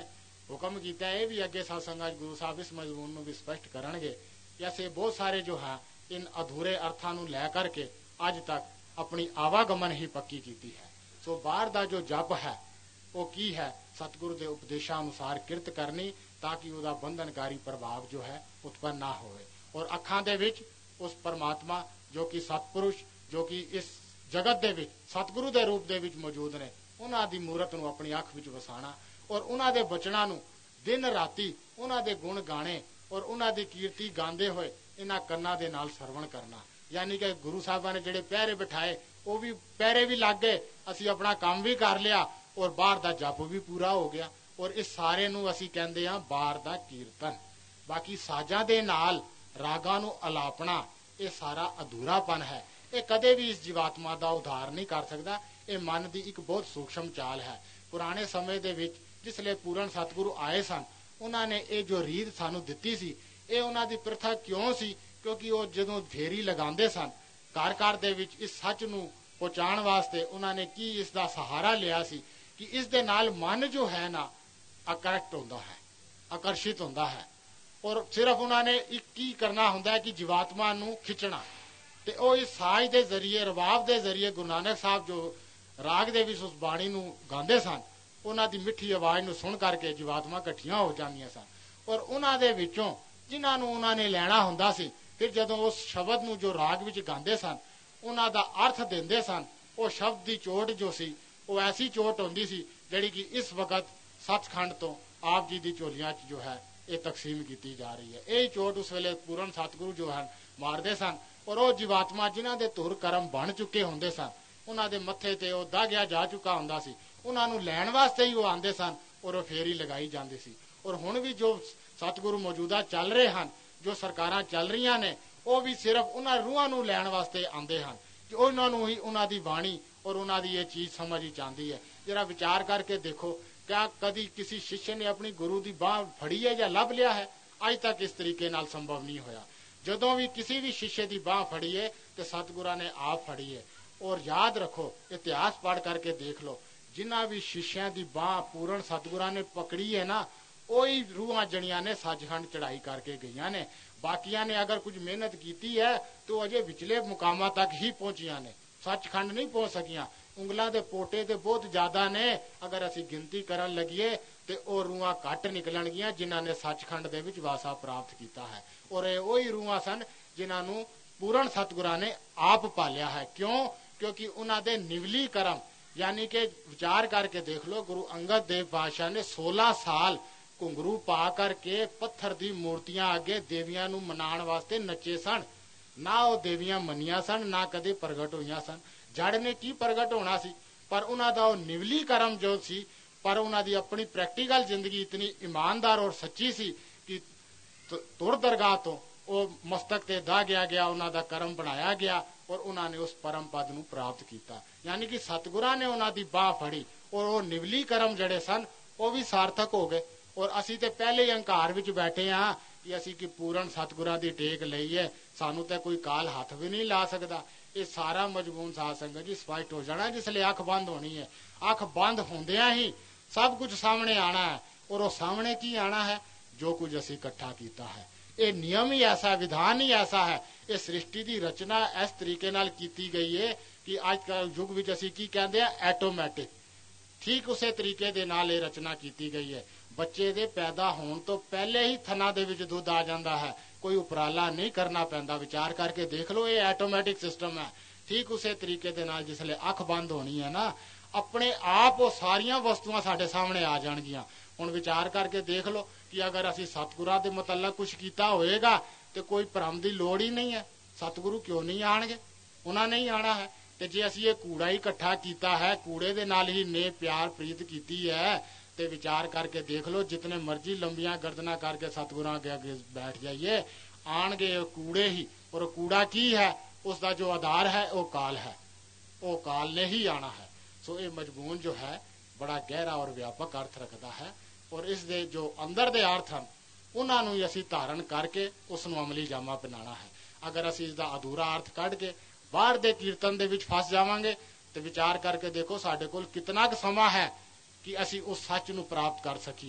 ਹੁਕਮ ਕੀਤਾ। ਇਹ ਵੀ ਅੱਗੇ ਸਤਸੰਗਾਂ 'ਚ ਗੁਰੂ ਸਾਹਿਬ ਇਸ ਮਜ਼ਮੂਨ ਨੂੰ ਵੀ ਸਪਸ਼ਟ ਕਰਨਗੇ ਕਿ ਅਸੀਂ ਬਹੁਤ ਸਾਰੇ ਜੋ ਹੈ ਇਨ ਅਧੂਰੇ ਅਰਥਾਂ ਨੂੰ ਲੈ ਕਰਕੇ ਅੱਜ ਤੱਕ ਆਪਣੀ ਆਵਾਗਮਨ ਹੀ ਪੱਕੀ ਕੀਤੀ ਹੈ। ਸੋ ਬਾਹਰ ਦਾ ਜੋ ਜਪ ਹੈ ਉਹ ਕੀ ਹੈ? ਸਤਿਗੁਰੂ ਦੇ ਉਪਦੇਸ਼ਾਂ ਅਨੁਸਾਰ ਕਿਰਤ ਕਰਨੀ ਤਾਂ ਕਿ ਉਹਦਾ ਬੰਧਨਕਾਰੀ ਪ੍ਰਭਾਵ ਜੋ ਹੈ ਉਤਪੰਨ ਨਾ ਹੋਵੇ। ਔਰ ਅੱਖਾਂ ਦੇ ਵਿੱਚ ਉਸ ਪਰਮਾਤਮਾ ਜੋ ਕਿ ਸਤਪੁਰਸ਼, ਜੋ ਕਿ ਇਸ ਜਗਤ ਦੇ ਵਿੱਚ ਸਤਿਗੁਰੂ ਦੇ ਰੂਪ ਦੇ ਵਿੱਚ ਮੌਜੂਦ ਨੇ, ਉਹਨਾਂ ਦੀ ਮੂਰਤ ਨੂੰ ਆਪਣੀ ਅੱਖ ਵਿੱਚ ਵਸਾਣਾ ਔਰ ਉਹਨਾਂ ਦੇ ਬਚਨਾਂ ਨੂੰ ਦਿਨ ਰਾਤੀ ਉਹਨਾਂ ਦੇ ਗੁਣ ਗਾਣੇ ਔਰ ਉਹਨਾਂ ਦੀ ਕੀਰਤੀ ਗਾਉਂਦੇ ਹੋਏ ਇਹਨਾਂ ਕੰਨਾਂ ਦੇ ਨਾਲ ਸਰਵਣ ਕਰਨਾ। ਯਾਨੀ ਕਿ ਗੁਰੂ ਸਾਹਿਬਾਂ ਨੇ ਜਿਹੜੇ ਪਹਿਰੇ ਬਿਠਾਏ ਉਹ ਵੀ ਪਹਿਰੇ ਵੀ ਲੱਗ ਗਏ, ਅਸੀਂ ਆਪਣਾ ਕੰਮ ਵੀ ਕਰ ਲਿਆ ਔਰ ਬਾਹਰ ਦਾ ਜਪ ਵੀ ਪੂਰਾ ਹੋ ਗਿਆ। ਔਰ ਇਸ ਸਾਰੇ ਨੂੰ ਅਸੀਂ ਕਹਿੰਦੇ ਹਾਂ ਬਾਹਰ ਦਾ ਕੀਰਤਨ। ਬਾਕੀ ਸਾਜ਼ਾਂ ਦੇ ਨਾਲ ਰਾਗਾਂ ਨੂੰ ਅਲਾਪਣਾ ਇਹ ਸਾਰਾ ਅਧੂਰਾਪਨ ਹੈ। ਇਹ ਕਦੇ ਵੀ ਇਸ ਜੀਵਾਤਮਾ ਦਾ ਉਧਾਰ ਨਹੀਂ ਕਰ ਸਕਦਾ। ਇਹ ਮਨ ਦੀ ਇੱਕ ਬਹੁਤ ਸੂਖਸ਼ਮ ਚਾਲ ਹੈ। ਪੁਰਾਣੇ ਸਮੇਂ ਦੇ ਵਿੱਚ ਜਿਸਲੇ ਪੂਰਨ ਸਤਿਗੁਰੂ ਆਏ ਸਨ, ਉਹਨਾਂ ਨੇ ਇਹ ਜੋ ਰੀਤ ਸਾਨੂੰ ਦਿੱਤੀ ਸੀ, ਇਹ ਉਹਨਾਂ ਦੀ ਪ੍ਰਥਾ ਕਿਉਂ ਸੀ? ਕਿਉਂਕਿ ਉਹ ਜਦੋਂ ਫੇਰੀ ਲਗਾਉਂਦੇ ਸਨ ਘਰ ਘਰ ਦੇ ਵਿੱਚ ਇਸ ਸੱਚ ਨੂੰ ਪਹੁੰਚਾਉਣ ਵਾਸਤੇ, ਉਹਨਾਂ ਨੇ ਕੀ ਇਸ ਦਾ ਸਹਾਰਾ ਲਿਆ ਸੀ ਕਿ ਇਸ ਦੇ ਨਾਲ ਮਨ ਜੋ ਹੈ ਨਾ ਅਟਰੈਕਟ ਹੁੰਦਾ ਹੈ, ਆਕਰਸ਼ਿਤ ਹੁੰਦਾ ਹੈ। ਔਰ ਸਿਰਫ ਉਹਨਾਂ ਨੇ ਇੱਕ ਕੀ ਕਰਨਾ ਹੁੰਦਾ ਹੈ ਕਿ ਜੀਵਾਤਮਾ ਨੂੰ ਖਿੱਚਣਾ। ਤੇ ਉਹ ਇਸ ਸਾਜ਼ ਦੇ ਜ਼ਰੀਏ, ਰਬਾਬ ਦੇ ਜ਼ਰੀਏ ਗੁਰੂ ਨਾਨਕ ਸਾਹਿਬ ਜੋ ਰਾਗ ਦੇ ਵਿੱਚ ਉਸ ਬਾਣੀ ਨੂੰ ਗਾਉਂਦੇ ਸਨ, ਉਹਨਾਂ ਦੀ ਮਿੱਠੀ ਆਵਾਜ਼ ਨੂੰ ਸੁਣ ਕਰਕੇ ਜੀਵਾਤਮਾ ਇਕੱਠੀਆਂ ਹੋ ਜਾਂਦੀਆਂ ਸਨ। ਔਰ ਉਹਨਾਂ ਦੇ ਵਿੱਚੋਂ ਜਿਨ੍ਹਾਂ ਨੂੰ ਉਹਨਾਂ ਨੇ ਲੈਣਾ ਹੁੰਦਾ ਸੀ, ਫਿਰ ਜਦੋਂ ਉਸ ਸ਼ਬਦ ਨੂੰ ਜੋ ਰਾਗ ਵਿੱਚ ਗਾਉਂਦੇ ਸਨ ਉਹਨਾਂ ਦਾ ਅਰਥ ਦਿੰਦੇ ਸਨ, ਉਹ ਸ਼ਬਦ ਦੀ ਚੋਟ ਜੋ ਸੀ ਉਹ ਐਸੀ ਚੋਟ ਹੁੰਦੀ ਸੀ ਜਿਹੜੀ ਕਿ ਇਸ ਵਕਤ ਸੱਚਖੰਡ ਤੋਂ ਆਪ ਜੀ ਦੀ ਝੋਲੀਆਂ 'ਚ ਜੋ ਹੈ ਇਹ ਤਕਸੀਮ ਕੀਤੀ ਜਾ ਰਹੀ ਹੈ। ਇਹ ਚੋਟ ਉਸ ਵੇਲੇ ਪੂਰਨ ਸਤਿਗੁਰੂ ਜੋ ਹਨ ਮਾਰਦੇ ਸਨ। ਔਰ ਉਹ ਜੀਵਾਤਮਾ ਜਿਨ੍ਹਾਂ ਦੇ ਧੁਰ ਕਰਮ ਬਣ ਚੁੱਕੇ ਹੁੰਦੇ ਸਨ, ਉਹਨਾਂ ਦੇ ਮੱਥੇ ਤੇ ਉਹ ਦਾਗਿਆ ਜਾ ਚੁੱਕਾ ਹੁੰਦਾ ਸੀ, ਉਹਨਾਂ ਨੂੰ ਲੈਣ ਵਾਸਤੇ ਹੀ ਉਹ ਆਉਂਦੇ ਸਨ ਔਰ ਉਹ ਫੇਰੀ ਲਗਾਈ ਜਾਂਦੀ ਸੀ। ਔਰ ਹੁਣ ਵੀ ਜੋ ਸਤਿਗੁਰੂ ਮੌਜੂਦਾ ਚੱਲ ਰਹੇ ਹਨ, ਜੋ ਸਰਕਾਰਾਂ ਚੱਲ ਰਹੀਆਂ ਨੇ, ਉਹ ਵੀ ਸਿਰਫ ਉਹਨਾਂ ਰੂਹਾਂ ਨੂੰ ਲੈਣ ਵਾਸਤੇ ਆਉਂਦੇ ਹਨ। ਉਹਨਾਂ ਨੂੰ ਹੀ ਉਹਨਾਂ ਦੀ ਬਾਣੀ ਔਰ ਉਹਨਾਂ ਦੀ ਇਹ ਚੀਜ਼ ਸਮਝ ਹੀ ਆਉਂਦੀ ਹੈ। ਜਰਾ ਵਿਚਾਰ ਕਰਕੇ ਦੇਖੋ, ਕਿਆ ਕਦੀ ਕਿਸੇ ਸ਼ਿष्य ਨੇ ਆਪਣੀ ਗੁਰੂ ਦੀ ਬਾਂਹ ਫੜੀ ਹੈ ਜਾਂ ਲੱਭ ਲਿਆ ਹੈ? ਅੱਜ ਤੱਕ ਇਸ ਤਰੀਕੇ ਨਾਲ ਸੰਭਵ ਨਹੀਂ ਹੋਇਆ। ਜਦੋਂ ਵੀ ਕਿਸੇ ਵੀ ਸ਼ਿष्य ਦੀ ਬਾਂਹ ਫੜੀਏ ਤੇ ਸਤਿਗੁਰਾਂ ਨੇ ਆਪ ਫੜੀ ਹੈ। ਔਰ ਯਾਦ ਰੱਖੋ, ਇਤਿਹਾਸ ਪੜ੍ਹ ਕਰਕੇ ਦੇਖ ਲਓ, ਜਿਨ੍ਹਾਂ ਵੀ ਸ਼ਿष्यां ਦੀ ਬਾਂਹ ਪੂਰਨ ਸਤਿਗੁਰਾਂ ਨੇ ਪਕੜੀ ਹੈ ਨਾ, ਉਹੀ ਰੂਹਾਂ ਜਣੀਆਂ ਨੇ ਸੱਚਖੰਡ ਚੜਾਈ ਕਰਕੇ ਗਈਆਂ ਨੇ। ਬਾਕੀਆਂ ਨੇ ਅਗਰ ਕੁਝ ਮਿਹਨਤ ਕੀਤੀ ਹੈ तो अजे विचले मुकामां तक ही पहुंचिया ने, सचखंड नहीं पहुंच सकिया। उंगलों के पोटे तो बहुत ज्यादा ने, अगर असी गिनती करन लगिए तो वह रूहां घट निकलणगियां जिन्हां ने सचखंड दे विच वासा प्राप्त किया है। और ये वही रूहां सन जिन्हां पूर्ण सतगुरां ने आप पालिया है। क्यों? क्योंकि उन्हां दे निवली करम, यानी कि विचार करके देख लो, गुरु अंगद देव पातशाह ने सोलह साल घुंगरू पा करके पत्थर दी मूर्तियां अगे देवियां नूं मनाण वास्ते नचे सन। ना वो देवियां मनिया सन, ना कदे प्रगट हुईयां सन। जड़ ने की प्रगट होना सी, पर उन्हां दा निवली करम जो सी, पर उन्हां दी अपनी प्रैक्टिकल जिंदगी इतनी ईमानदार और सच्ची सी कि तुर दरगाह तो वो मस्तक ते दा गया गया उन्हां दा करम बनाया गया और उन्हां ने उस परम पद नूं प्राप्त किया। यानी कि सतगुरां ने उन्हां दी बाह फड़ी और वो निवली करम जड़े सन वो भी सार्थक हो गए। और असी तो पहले ही अंकार विच बैठे हाँ कि असी कि पूर्ण सतगुरां दी टेक लई है, सानू तो कोई काल हाथ भी नहीं ला सकता। ये सारा मजमून साध संगत जी स्पष्ट हो जाना जिसलिए अख बंद होनी है। अख बंद होंदियां ही सब कुछ सामने आना है। और वो सामने की आना है? जो कुछ असी इकट्ठा किया है। ये नियम ही ऐसा, विधान ही ऐसा है। ये सृष्टि की रचना इस तरीके नाल कीती गई है कि अजकल युग विच असी की कहते हैं ऐटोमैटिक, ठीक उस तरीके दे नाल ये रचना की गई है। बच्चे दे पैदा होने तो पहले ही थना दे विच दुध आ जाता है, कोई उपराला नहीं करना पैंदा। विचार करके देख लो, ये ऐटोमैटिक सिस्टम है। ठीक उस तरीके दे नाल जिसले अख बंद होनी है ना, अपने आप वो सारिया वस्तुआं साडे सामने आ जाणगियां। हुण विचार करके देख लो कि अगर असी सतगुरां दे मतलब कुछ कीता होएगा तो कोई भरम की लोड़ ही नहीं है। सतगुरु क्यों नहीं आणगे? उन्हां ने ही आना है। ते जे असी ये कूड़ा ही इकट्ठा कीता है, कूड़े दे नाल ही ने प्यार प्रीत कीती है, ते विचार करके देख लो, जितने मर्जी लंबियां गर्दना करके सतगुरां के अगे बैठ जाइए, आणगे कूड़े ही। और कूड़ा की है? उसका जो आधार है वो काल है, वो काल ने ही आना है। सो ये मजमून जो है बड़ा गहरा और व्यापक अर्थ रखता है। और इस दे जो अंदर दे अर्थ हैं उन्होंने ही असी धारण करके उसनों अमली जामा पहनाना है। अगर असी इसका अधूरा अर्थ कढ़ के बाहर दे कीर्तन दे विच फस जावांगे तो विचार करके देखो साडे कोल कितना क समा है कि असी उस सच नूं प्राप्त कर सकीए।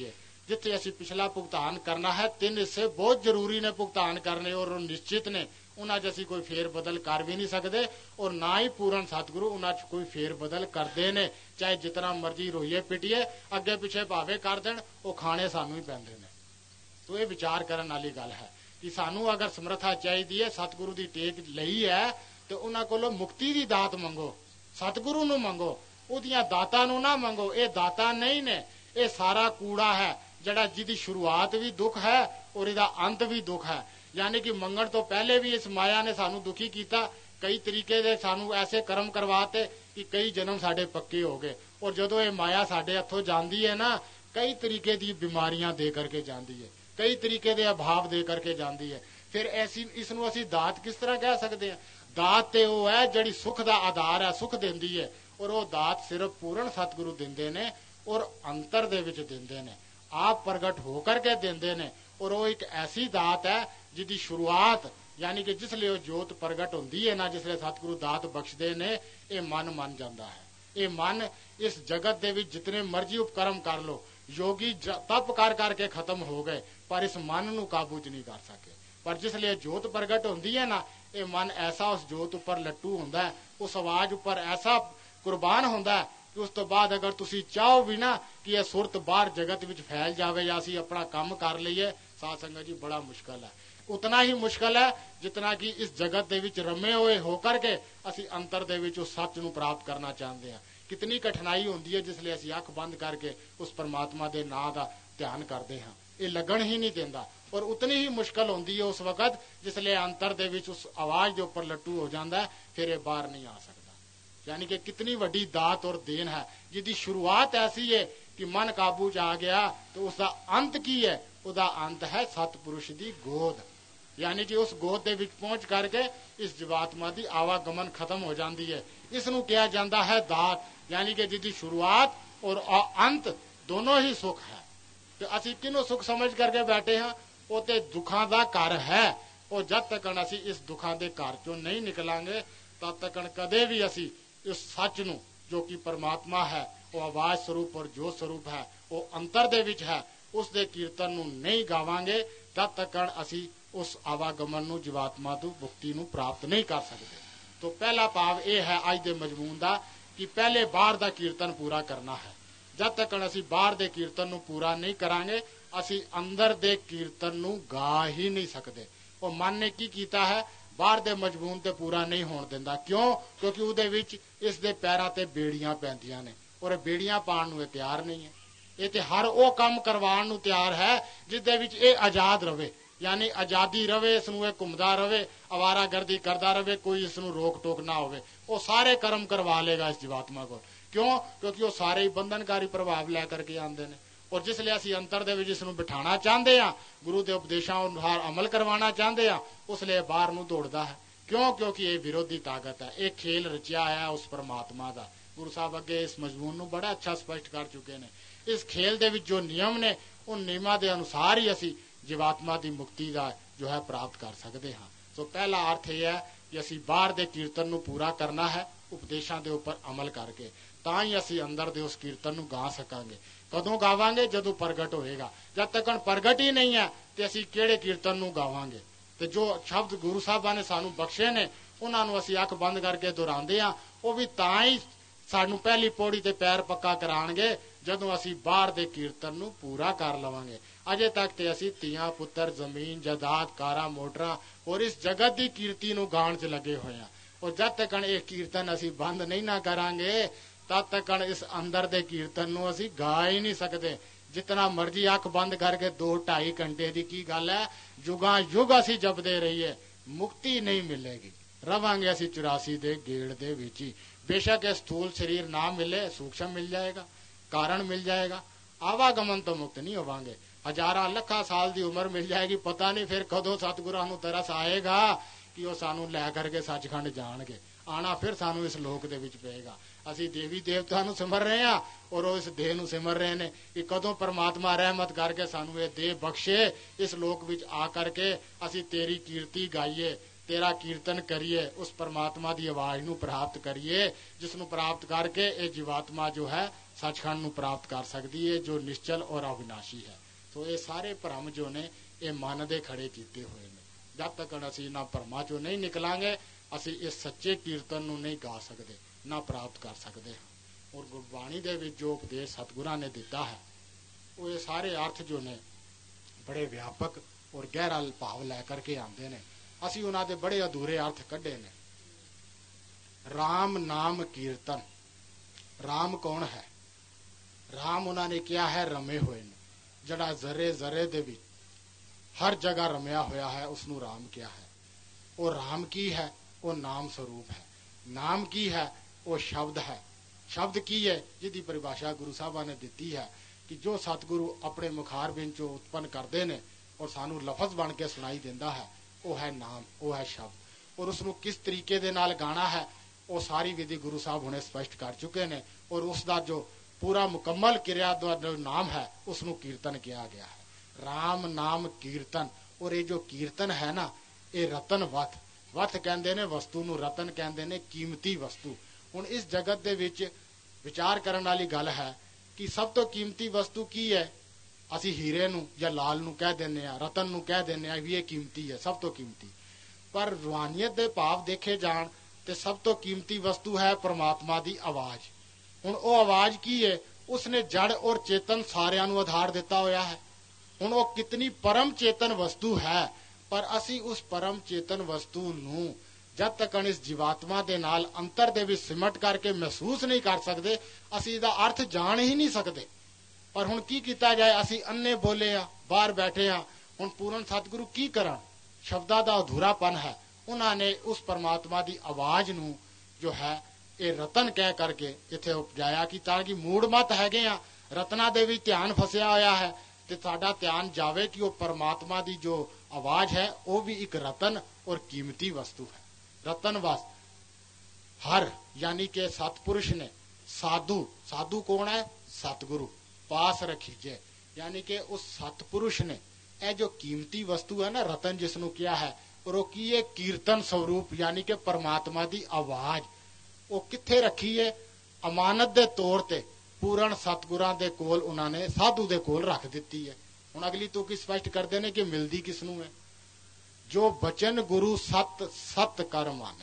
जिथे असी पिछला भुगतान करना है, तीन हिस्से बहुत जरूरी ने भुगतान करने और निश्चित ने, उन्हां 'च असी कोई फेर बदल कर भी नहीं सकते और ना ही पूर्ण सतगुरु उन्हां 'च कोई फेर बदल करते ने। चाहे जितना मर्जी रोईए पिटिए, अगे पिछे भावे कर देन, वो खाने सानू ही पैंदे ने। तो ये विचार करने वाली गल है कि सानू अगर समर्था चाहिए है, सतगुरु की टेक लई है, तो उन्हां कोलों मुक्ति की दात मंगो, सतगुरु नू मंगो, उहदियां दातां नू ना मंगो। ये दाता नहीं ने, ये सारा कूड़ा है जड़ा जिहदी शुरुआत भी दुख है और इहदा अंत भी दुख है। यानी कि मंगण तो पहले भी इस माया ने सानू दुखी किया, कई तरीके दे सानू ऐसे कर्म करवाते कि कई जन्म साडे पक्के हो गए। और जदों ये माया साडे हथों जांदी है ना, कई तरीके दी बीमारियां दे करके जांदी है, कई तरीके दे अभाव दे करके जांदी है। फिर ऐसी इसनू असी दात किस तरह कह सकते हैं? दात ते वो है जिहड़ी सुख दा आधार है, सुख दिंदी है, और वो दात सिर्फ पूर्ण सतगुरु दिंदे ने और अंतर दे विच दिंदे ने, आप प्रगट होकर के दिंदे ने। और वो एक ऐसी दात है जिहदी शुरुआत, यानी कि जिसले वो जोत प्रगट होंदी है ना, जिसले सतगुरु दात बख्शदे ने, ये मन मन जाता है। ये मन इस जगत दे विच जितने मर्जी उपकर्म कर लो, योगी तप कर करके खत्म हो गए, पर इस मन नू काबू च नहीं कर सके। पर जिसले जोत प्रगट होंदी है ना, ये मन ऐसा उस जोत उपर लट्टू होंदा है, उस आवाज उपर ऐसा कुर्बान होंदा है कि उस तो बाद अगर तुसी चाहो भी ना कि यह सुरत बाहर जगत विच फैल जावे या असी अपना काम कर लईए, साध संगत जी बड़ा मुश्किल है। उतना ही मुश्किल है जितना कि इस जगत दे विच रमे हुए होकर के असी अंतर दे विच उस सच नू प्राप्त करना चाहते हैं। कितनी कठिनाई होंदी है जिसले असी अख बंद करके उस परमात्मा दे नां दा ध्यान करते हैं, ये लगन ही नहीं देंदा। और उतनी ही मुश्किल होंदी है उस वक्त जिसले अंतर दे विच उस आवाज के उपर लट्टू हो जाता है, फिर ये बाहर नहीं आ सकता। यानी कि कितनी वड्डी दात और देन है जिहदी शुरुआत ऐसी है कि मन काबू च आ गया, तो उसका अंत की है? उसका अंत है सतपुरुष की गोद। यानी कि उस गोद दे विच पहुंच करके इस जीवात्मा की आवागमन खत्म हो जाती है। इसनू कहा जाता है दात, यानी कि जिसकी शुरुआत और अंत दोनों ही सुख है। तो असी किनों सुख समझ करके बैठे हैं, वो तो दुखों का घर है। और जब तक असी इस दुखों के घर चो नहीं निकलांगे, तब तक कदे भी असी इस सच नू जो कि परमात्मा है, वो आवाज स्वरूप और जो स्वरूप है, वो अंतर दे विच है, उस दे कीर्तन नू नहीं गावांगे, तब तक असी उस आवागमन नू जीवात्मा तू मुक्ति नू प्राप्त नहीं कर सकते। तो पहला भाव यह है अज दे मजमून का कि पहले बाहर का कीर्तन पूरा करना है। जब तक असी बाहर दे कीर्तन नू पूरा नहीं करांगे, असी अंदर दे कीर्तन नू गा ही नहीं सकते। और मन ने की कीता है, बाहर दे मजमून ते पूरा नहीं होण दिंदा। क्यों? क्योंकि उहदे विच इस दे पैरां ते बेड़ियां पैंदियां ने, और बेड़ियां पाण नू तैयार नहीं है। ये ते हर वो काम करवाण नू तैयार है जिसदे विच ये आजाद रवे, यानी आजादी रवे, इसनू ये घुमदा रवे, आवारागर्दी करदा रवे, कोई इसनू रोक टोक ना होवे। वो सारे कर्म करवा लेगा इस जीवात्मा को। क्यों? क्योंकि वो सारे ही बंधनकारी प्रभाव लै करके आंदे ने। और जिसले असी अंतर दे विच इसनू बिठाना चाहते हैं, गुरु के उपदेशों अनुसार अमल करवाना चाहते हैं, उसले बाहर नू दौड़दा है। क्यों? क्योंकि ये विरोधी ताकत है, एक खेल रचिया है उस परमात्मा का। गुरु साहब अगे इस मजमून नू बड़ा अच्छा स्पष्ट कर चुके ने। इस खेल दे विच जो नियम ने, उन नियमां दे अनुसार ही असी जीवात्मा की मुक्ति का जो है प्राप्त कर सकते हैं। तो पहला अर्थ यह है कि असी बाहर दे कीर्तन नू पूरा करना है, उपदेशों के उपर अमल करके, तां ही असी अंदर दे उस कीर्तन नू गा सकांगे। कदों गावांगे? जदों प्रगट होएगा। जब तक प्रगट ही नहीं है तो असी किहड़े कीर्तन नू गावांगे? तो जो शब्द गुरु साहबां ने सानू बख्शे ने, उन्हां नू असी अख बंद करके दोहरांदे हां, वो भी तां ही सानू पहली पौड़ी ते पैर पक्का कराणगे जदों असी बाहर दे कीर्तन नू पूरा कर लवांगे। अजे तक ते असी तियां पुत्तर, जमीन जायदाद, कारां मोटरां और इस जगत की कीर्ति नू गाण च लगे हुए हैं। और जब तक ये कीर्तन असी बंद नहीं ना करांगे, तब तक इस अंदर दे कीर्तन नू असी गा ही नहीं सकते। जितना मर्जी अख बंद करके दो ढाई घंटे की की गल है, युगां युग असी जपदे रहिए, मुक्ति नहीं मिलेगी। रवांगे असी चौरासी दे गेड़ दे विच ही। बेशक ये स्थूल शरीर ना मिले, सूक्ष्म मिल जाएगा, कारण मिल जाएगा, आवागमन तो मुक्त नहीं होवांगे। हजारां लखा साल की उम्र मिल जाएगी, पता नहीं फिर कदों सतगुरां नूं तरस आएगा कि वह सानू लै करके सचखंड जाणगे। आना फिर सानू इस लोक दे विच पेगा। असी देवी देवता नूं सिमर रहे हैं और वो इस देह नूं सिमर रहे ने कि कदों परमात्मा रहमत करके सानू ये देह बख्शे, इस लोक विच आ करके असी तेरी कीर्ति गाइए, तेरा कीर्तन करिए, उस परमात्मा की आवाज नूं प्राप्त करिए, जिसनूं प्राप्त करके ये जीवात्मा जो है सचखंड नूं प्राप्त कर सकती है, जो निश्चल और अविनाशी है। ਸੋ ਇਹ ਸਾਰੇ ਭਰਮ ਜੋ ਨੇ ਇਹ ਮਨ ਦੇ ਖੜੇ ਕੀਤੇ ਹੋਏ ਨੇ। ਜਦ ਤੱਕ ਅਸੀਂ ਇਹਨਾਂ ਭਰਮਾਂ ਚੋਂ ਨਹੀਂ ਨਿਕਲਾਂਗੇ ਅਸੀਂ ਇਸ ਸੱਚੇ ਕੀਰਤਨ ਨੂੰ ਨਹੀਂ ਗਾ ਸਕਦੇ, ਨਾ ਪ੍ਰਾਪਤ ਕਰ ਸਕਦੇ ਹਾਂ। ਔਰ ਗੁਰਬਾਣੀ ਦੇ ਵਿੱਚ ਜੋ ਉਪਦੇਸ਼ ਸਤਿਗੁਰਾਂ ਨੇ ਦਿੱਤਾ ਹੈ ਉਹ ਇਹ ਸਾਰੇ ਅਰਥ ਜੋ ਨੇ ਬੜੇ ਵਿਆਪਕ ਔਰ ਗਹਿਰਾ ਭਾਵ ਲੈ ਕਰਕੇ ਆਉਂਦੇ ਨੇ। ਅਸੀਂ ਉਹਨਾਂ ਦੇ ਬੜੇ ਅਧੂਰੇ ਅਰਥ ਕੱਢੇ ਨੇ। ਰਾਮ ਨਾਮ ਕੀਰਤਨ। ਰਾਮ ਕੌਣ ਹੈ? ਰਾਮ ਉਹਨਾਂ ਨੇ ਕਿਹਾ ਹੈ ਰਮੇ ਹੋਏ ਨੇ, ਜਿਹੜਾ ਜ਼ਰੇ ਜ਼ਰੇ ਦੇ ਵਿੱਚ ਹਰ ਜਗ੍ਹਾ ਰਮਿਆ ਹੋਇਆ ਹੈ ਉਸਨੂੰ ਰਾਮ ਕਿਹਾ ਹੈ। ਉਹ ਰਾਮ ਕੀ ਹੈ? ਉਹ ਨਾਮ ਸਰੂਪ ਹੈ। ਨਾਮ ਕੀ ਹੈ? ਉਹ ਸ਼ਬਦ ਹੈ। ਸ਼ਬਦ ਕੀ ਹੈ? ਜਿਹਦੀ ਪਰਿਭਾਸ਼ਾ ਗੁਰੂ ਸਾਹਿਬਾਂ ਨੇ ਦਿੱਤੀ ਹੈ ਕਿ ਜੋ ਸਤਿਗੁਰੂ ਆਪਣੇ ਮੁਖਾਰ ਵਿੱਚੋਂ ਉਤਪੰਨ ਕਰਦੇ ਨੇ ਔਰ ਸਾਨੂੰ ਲਫ਼ਜ਼ ਬਣ ਕੇ ਸੁਣਾਈ ਦਿੰਦਾ ਹੈ, ਉਹ ਹੈ ਨਾਮ, ਉਹ ਹੈ ਸ਼ਬਦ। ਔਰ ਉਸਨੂੰ ਕਿਸ ਤਰੀਕੇ ਦੇ ਨਾਲ ਗਾਣਾ ਹੈ ਉਹ ਸਾਰੀ ਵਿਧੀ ਗੁਰੂ ਸਾਹਿਬ ਹੁਣੇ ਸਪਸ਼ਟ ਕਰ ਚੁੱਕੇ ਨੇ। ਔਰ ਉਸ ਦਾ ਜੋ ਪੂਰਾ ਮੁਕੰਮਲ ਕਿਰਿਆ ਦਾ ਜੋ ਨਾਮ ਹੈ ਉਸਨੂੰ ਕੀਰਤਨ ਕਿਹਾ ਗਿਆ ਹੈ। ਰਾਮ ਨਾਮ ਕੀਰਤਨ। ਔਰ ਇਹ ਜੋ ਕੀਰਤਨ ਹੈ ਨਾ ਇਹ ਰਤਨ ਵਤ ਵਤ ਕਹਿੰਦੇ ਨੇ ਵਸਤੂ ਨੂੰ, ਰਤਨ ਕਹਿੰਦੇ ਨੇ ਕੀਮਤੀ ਵਸਤੂ। ਹੁਣ ਇਸ ਜਗਤ ਦੇ ਵਿੱਚ ਵਿਚਾਰ ਕਰਨ ਵਾਲੀ ਗੱਲ ਹੈ ਕਿ ਸਭ ਤੋਂ ਕੀਮਤੀ ਵਸਤੂ ਕੀ ਹੈ? ਅਸੀਂ ਹੀਰੇ ਨੂੰ ਜਾਂ ਲਾਲ ਨੂੰ ਕਹਿ ਦਿੰਦੇ ਹਾਂ, ਰਤਨ ਨੂੰ ਕਹਿ ਦਿੰਦੇ ਹਾਂ ਵੀ ਇਹ ਕੀਮਤੀ ਹੈ, ਸਭ ਤੋਂ ਕੀਮਤੀ। ਪਰ ਰੂਹਾਨੀਅਤ ਦੇ ਭਾਵ ਦੇਖੇ ਜਾਣ ਤੇ ਸਭ ਤੋਂ ਕੀਮਤੀ ਵਸਤੂ ਹੈ ਪਰਮਾਤਮਾ ਦੀ ਆਵਾਜ਼। ਹੁਣ ਉਹ ਆਵਾਜ਼ ਕੀ ਹੈ? ਉਸਨੇ ਜੜ ਔਰ ਚੇਤਨ ਸਾਰਿਆਂ ਨੂੰ ਆਧਾਰ ਦਿੱਤਾ ਹੋਇਆ ਹੈ। ਹੁਣ ਉਹ ਕਿਤਨੀ ਪਰਮ ਚੇਤਨ ਵਸਤੂ ਹੈ, ਪਰ ਅਸੀਂ ਉਸ ਪਰਮ ਚੇਤਨ ਵਸਤੂ ਨੂੰ ਜਦ ਤੱਕ ਇਸ ਜੀਵਾਤਮਾ ਦੇ ਨਾਲ ਅੰਤਰ ਦੇ ਵਿੱਚ ਸਿਮਟ ਕਰਕੇ ਮਹਿਸੂਸ ਨਹੀਂ ਕਰ ਸਕਦੇ ਅਸੀਂ ਇਹਦਾ ਅਰਥ ਜਾਣ ਹੀ ਨਹੀਂ ਸਕਦੇ। ਪਰ ਹੁਣ ਕੀ ਕੀਤਾ ਜਾਏ? ਅਸੀਂ ਅੰਨੇ ਬੋਲੇ ਆ, ਬਾਹਰ ਬੈਠੇ ਆ। ਹੁਣ ਪੂਰਨ ਸਤਿਗੁਰੂ ਕੀ ਕਰਨ? ਸ਼ਬਦਾਂ ਦਾ ਅਧੂਰਾਪਨ ਹੈ। ਉਹਨਾਂ ਨੇ ਉਸ ਪਰਮਾਤਮਾ ਦੀ ਆਵਾਜ਼ ਨੂੰ ਜੋ ਹੈ ਇਹ ਰਤਨ ਕਹਿ ਕਰਕੇ ਇੱਥੇ ਉਪਜਾਇਆ ਕਿ ਤਾਂ ਕਿ ਮੂੜ ਮਤ ਹੈਗੇ ਆ, ਰਤਨਾਂ ਦੇ ਵਿੱਚ ਧਿਆਨ ਫਸਿਆ ਹੋਇਆ ਹੈ ਤੇ ਸਾਡਾ ਧਿਆਨ ਜਾਵੇ ਕਿ ਉਹ ਪਰਮਾਤਮਾ ਦੀ ਜੋ ਆਵਾਜ਼ ਹੈ ਉਹ ਵੀ ਇੱਕ ਰਤਨ ਔਰ ਕੀਮਤੀ ਵਸਤੂ ਹੈ। ਰਤਨ ਵਸ ਹਰ ਯਾਨੀ ਕਿ ਸਤਪੁरुष ਨੇ ਸਾਧੂ, ਸਾਧੂ ਕੌਣ ਹੈ? ਸਤਿਗੁਰੂ ਪਾਸ ਰਖੀਜੇ, ਯਾਨੀ ਕਿ ਉਸ ਸਤਪੁरुष ਨੇ ਇਹ ਜੋ ਕੀਮਤੀ ਵਸਤੂ ਹੈ ਨਾ ਰਤਨ ਜਿਸ ਨੂੰ ਕਿਹਾ ਹੈ, ਔਰ ਉਹ ਕੀ ਹੈ? ਕੀਰਤਨ ਸਰੂਪ ਯਾਨੀ ਕਿ ਪਰਮਾਤਮਾ ਦੀ ਆਵਾਜ਼। ਉਹ ਕਿੱਥੇ ਰੱਖੀ ਹੈ? ਅਮਾਨਤ ਦੇ ਤੌਰ ਤੇ ਪੂਰਨ ਸਤਿਗੁਰਾਂ ਦੇ ਕੋਲ ਉਹਨਾਂ ਨੇ ਸਾਧੂ ਦੇ ਕੋਲ ਰੱਖ ਦਿੱਤੀ ਹੈ। ਹੁਣ ਅਗਲੀ ਤੁਕ ਸਪਸ਼ਟ ਕਰਦੇ ਨੇ ਕਿ ਮਿਲਦੀ ਕਿਸ ਨੂੰ ਹੈ? ਜੋ ਬਚਨ ਗੁਰੂ ਸਤ ਸਤ ਕਰ ਮਾਨੇ।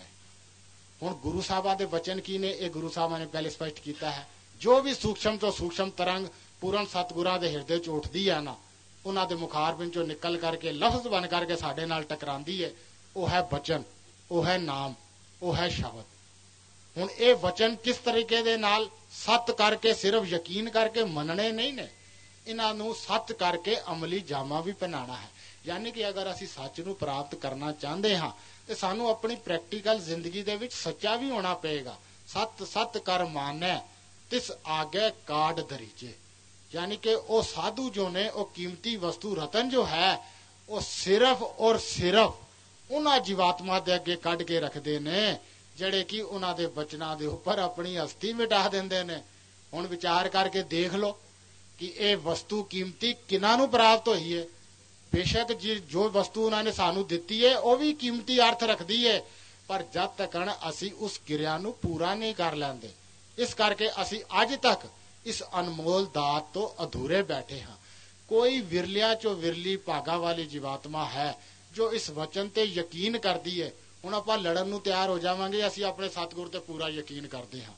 ਹੁਣ ਗੁਰੂ ਸਾਹਿਬਾਂ ਦੇ ਬਚਨ ਕੀ ਨੇ? ਇਹ ਗੁਰੂ ਸਾਹਿਬਾਂ ਨੇ ਪਹਿਲੇ ਸਪਸ਼ਟ ਕੀਤਾ ਹੈ। ਜੋ ਵੀ ਸੂਖਸ਼ਮ ਤੋਂ ਸੂਖਸ਼ਮ ਤਰੰਗ ਪੂਰਨ ਸਤਿਗੁਰਾਂ ਦੇ ਹਿਰਦੇ ਚ ਉੱਠਦੀ ਹੈ ਨਾ, ਉਹਨਾਂ ਦੇ ਮੁਖਾਰ ਵਿੱਚੋਂ ਨਿਕਲ ਕਰਕੇ ਲਫ਼ਜ਼ ਬਣ ਕਰਕੇ ਸਾਡੇ ਨਾਲ ਟਕਰਾਉਂਦੀ ਹੈ, ਉਹ ਹੈ ਬਚਨ, ਉਹ ਹੈ ਨਾਮ, ਉਹ ਹੈ ਸ਼ਬਦ। ਹੁਣ ਇਹ ਵਚਨ ਕਿਸ ਤਰੀਕੇ ਦੇ ਨਾਲ? ਸਤ ਕਰਕੇ, ਸਿਰਫ ਯਕੀਨ ਕਰਕੇ ਮੰਨਣੇ ਨਹੀਂ ਨੇ, ਇਹਨਾਂ ਨੂੰ ਸਤ ਕਰਕੇ ਅਮਲੀ ਜਾਮਾ ਵੀ ਪਹਿਨਾਣਾ ਹੈ। ਯਾਨੀ ਕਿ ਅਗਰ ਅਸੀਂ ਸੱਚ ਨੂੰ ਪ੍ਰਾਪਤ ਕਰਨਾ ਚਾਹੁੰਦੇ ਹਾਂ ਤੇ ਸਾਨੂੰ ਆਪਣੀ ਪ੍ਰੈਕਟੀਕਲ ਜ਼ਿੰਦਗੀ ਦੇ ਵਿੱਚ ਸੱਚਾ ਵੀ ਹੋਣਾ ਪਏਗਾ। ਸਤ ਸਤ ਕਰ ਮਾਨੈ ਤਿਸ ਆਗੇ ਕਾਢ ਦਰੀਜੇ, ਯਾਨੀ ਕਿ ਉਹ ਸਾਧੂ ਜੋ ਨੇ ਉਹ ਕੀਮਤੀ ਵਸਤੂ ਰਤਨ ਜੋ ਹੈ ਉਹ ਸਿਰਫ ਔਰ ਸਿਰਫ ਉਹਨਾਂ ਜੀਵਾਤਮਾ ਦੇ ਅੱਗੇ ਕੱਢ ਕੇ ਰੱਖਦੇ ਨੇ ਜਿਹੜੇ ਕਿ ਉਹਨਾਂ ਦੇ ਬਚਨਾਂ ਦੇ ਉੱਪਰ ਆਪਣੀ ਹਸਤੀ ਮਿਟਾ ਦਿੰਦੇ ਨੇ। ਹੁਣ ਵਿਚਾਰ ਕਰਕੇ ਦੇਖ ਲਓ ਕਿ ਇਹ ਵਸਤੂ ਕੀਮਤੀ ਕਿਹਨਾਂ ਨੂੰ ਪ੍ਰਾਪਤ ਹੋਈ ਹੈ। ਬੇਸ਼ੱਕ ਜੀ ਜੋ ਵਸਤੂ ਉਹਨਾਂ ਨੇ ਸਾਨੂੰ ਦਿੱਤੀ ਹੈ ਉਹ ਵੀ ਕੀਮਤੀ ਅਰਥ ਰੱਖਦੀ ਹੈ, ਪਰ ਜਦ ਤੱਕ ਅਸੀਂ ਉਸ ਕਿਰਿਆ ਨੂੰ ਪੂਰਾ ਨਹੀਂ ਕਰ ਲੈਂਦੇ, ਇਸ ਕਰਕੇ ਅਸੀਂ ਅੱਜ ਤੱਕ ਇਸ ਅਨਮੋਲ ਦਾਤ ਤੋਂ ਅਧੂਰੇ ਬੈਠੇ ਹਾਂ। ਕੋਈ ਵਿਰਲਿਆਂ ਚੋਂ ਵਿਰਲੀ ਭਾਗਾ ਵਾਲੀ ਜੀਵਾਤਮਾ ਹੈ ਜੋ ਇਸ ਵਚਨ ਤੇ ਯਕੀਨ ਕਰਦੀ ਹੈ। ਹੁਣ ਆਪਾਂ ਲੜਨ ਨੂੰ ਤਿਆਰ ਹੋ ਜਾਵਾਂਗੇ, ਅਸੀਂ ਆਪਣੇ ਸਤਿਗੁਰ ਤੇ ਪੂਰਾ ਯਕੀਨ ਕਰਦੇ ਹਾਂ,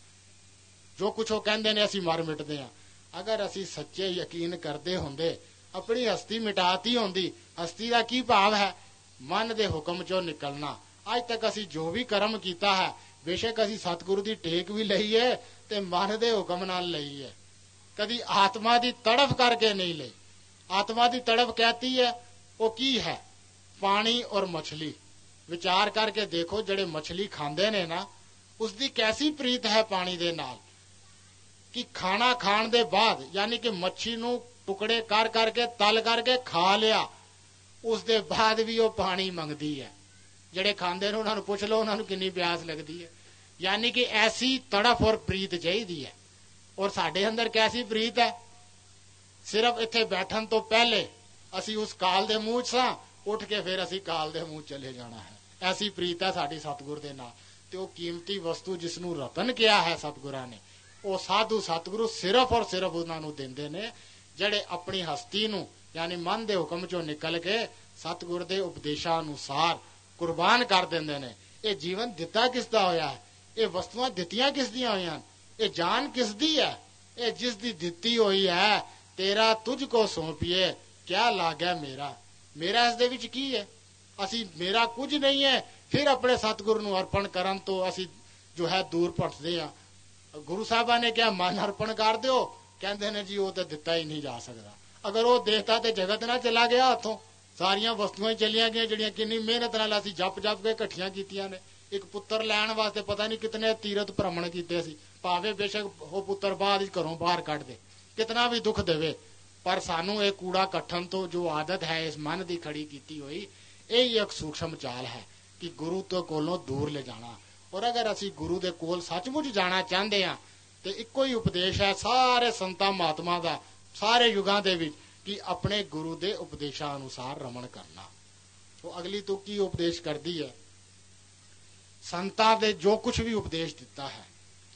ਜੋ ਕੁਛ ਉਹ ਕਹਿੰਦੇ ਨੇ ਅਸੀਂ ਮਰ ਮਿਟਦੇ ਹਾਂ। ਅਗਰ ਅਸੀਂ ਸੱਚੇ ਯਕੀਨ ਕਰਦੇ ਹੁੰਦੇ, ਆਪਣੀ ਹਸਤੀ ਮਿਟਾਤੀ ਹੁੰਦੀ। ਹਸਤੀ ਦਾ ਕੀ ਭਾਵ ਹੈ? ਮਨ ਦੇ ਹੁਕਮ ਚੋਂ ਨਿਕਲਣਾ। ਅੱਜ ਤੱਕ ਅਸੀਂ ਜੋ ਵੀ ਕਰਮ ਕੀਤਾ ਹੈ, ਬੇਸ਼ੱਕ ਅਸੀਂ ਸਤਿਗੁਰੂ ਦੀ ਟੇਕ ਵੀ ਲਈ ਹੈ ਤੇ ਮਨ ਦੇ ਹੁਕਮ ਨਾਲ ਲਈ ਹੈ, ਕਦੀ ਆਤਮਾ ਦੀ ਤੜਫ ਕਰਕੇ ਨਹੀਂ ਲਈ। ਆਤਮਾ ਦੀ ਤੜਫ ਕਹਤੀ ਹੈ ਉਹ ਕੀ ਹੈ? ਪਾਣੀ ਔਰ ਮਛਲੀ। ਵਿਚਾਰ ਕਰਕੇ ਦੇਖੋ, ਜਿਹੜੇ ਮਛਲੀ ਖਾਂਦੇ ਨੇ ਨਾ ਉਸਦੀ ਕੈਸੀ ਪ੍ਰੀਤ ਹੈ ਪਾਣੀ ਦੇ ਨਾਲ ਕਿ ਖਾਣਾ ਖਾਣ ਦੇ ਬਾਅਦ ਯਾਨੀ ਕਿ ਮੱਛੀ ਨੂੰ ਟੁਕੜੇ ਕਰ ਕਰਕੇ ਤਲ ਕਰਕੇ ਖਾ ਲਿਆ, ਉਸ ਦੇ ਬਾਅਦ ਵੀ ਉਹ ਪਾਣੀ ਮੰਗਦੀ ਹੈ। ਜਿਹੜੇ ਖਾਂਦੇ ਨੇ ਉਹਨਾਂ ਨੂੰ ਪੁੱਛ ਲਓ ਉਹਨਾਂ ਨੂੰ ਕਿੰਨੀ ਪਿਆਸ ਲੱਗਦੀ ਹੈ। ਯਾਨੀ ਕਿ ਐਸੀ ਤੜਫ ਔਰ ਪ੍ਰੀਤ ਚਾਹੀਦੀ ਹੈ। ਔਰ ਸਾਡੇ ਅੰਦਰ ਕੈਸੀ ਪ੍ਰੀਤ ਹੈ? ਸਿਰਫ ਇੱਥੇ ਬੈਠਣ ਤੋਂ ਪਹਿਲੇ ਅਸੀਂ ਉਸ ਕਾਲ ਦੇ ਮੂੰਹ 'ਚ ਸਾਂ, ਉੱਠ ਕੇ ਫਿਰ ਅਸੀਂ ਕਾਲ ਦੇ ਮੂੰਹ ਚਲੇ ਜਾਣਾ ਹੈ। ਐਸੀ ਪ੍ਰੀਤ ਹੈ ਸਾਡੀ ਸਤਿਗੁਰ ਦੇ ਨਾਲ। ਤੇ ਉਹ ਕੀਮਤੀ ਵਸਤੂ ਜਿਸ ਨੂੰ ਰਤਨ ਕਿਹਾ ਹੈ ਸਤਿਗੁਰਾਂ ਨੇ, ਉਹ ਸਾਧੂ ਸਤਿਗੁਰੂ ਸਿਰਫ ਔਰ ਸਿਰਫ ਉਹਨਾਂ ਨੂੰ ਦਿੰਦੇ ਨੇ ਜਿਹੜੇ ਆਪਣੀ ਹਸਤੀ ਨੂੰ यानी मन दे हुक्म चों निकल के सतगुर दे उपदेशां अनुसार कुर्बान कर देंदे ने। ये जीवन दिता किस दा होया है, ये वस्तुआं दित्तियां किस दियां होईयां, ये जान किस दी है, ये जिस दी दित्ती होई है। तेरा तुझको सौंपिए क्या लागै मेरा, मेरा इस दे विच की है। असी मेरा कुछ नहीं है, फिर अपने सतगुरु नूं अर्पण करन तो असी जो है दूर भटकदे आ। गुरु साहबा ने क्या मन अर्पण कर दिओ, कहंदे ने जी वो तो दिता ही नहीं जा सकता। अगर वो देता तो जगत ना चला गया हाथों, सारियां वस्तुआं चलियां गईयां जिहड़ियां किन्नी मेहनत नाल असीं जप जप के इकट्ठियां कीतियां ने। एक पुत्तर लैण वास्ते पता नहीं कितने तीरथ भ्रमण कीते सी, भावें बेशक वो पुत्तर बाद विच घरों बाहर कढ दे, कितना भी दुख देवे, पर सानू ये कूड़ा कट्ठन तो जो आदत है इस मन की खड़ी की हुई, यही एक सूक्ष्म चाल है कि गुरु तो कोलों दूर ले जाना। और अगर असी गुरु दे कोल सचमुच जाना चाहते हैं तो इक्को ही उपदेश है सारे संतां महात्मा का सारे युगां दे विच कि अपने गुरु दे उपदेशा अनुसार रमण करना। तो अगली तो की उपदेश करती है, संतां दे जो कुछ भी उपदेश दिता है,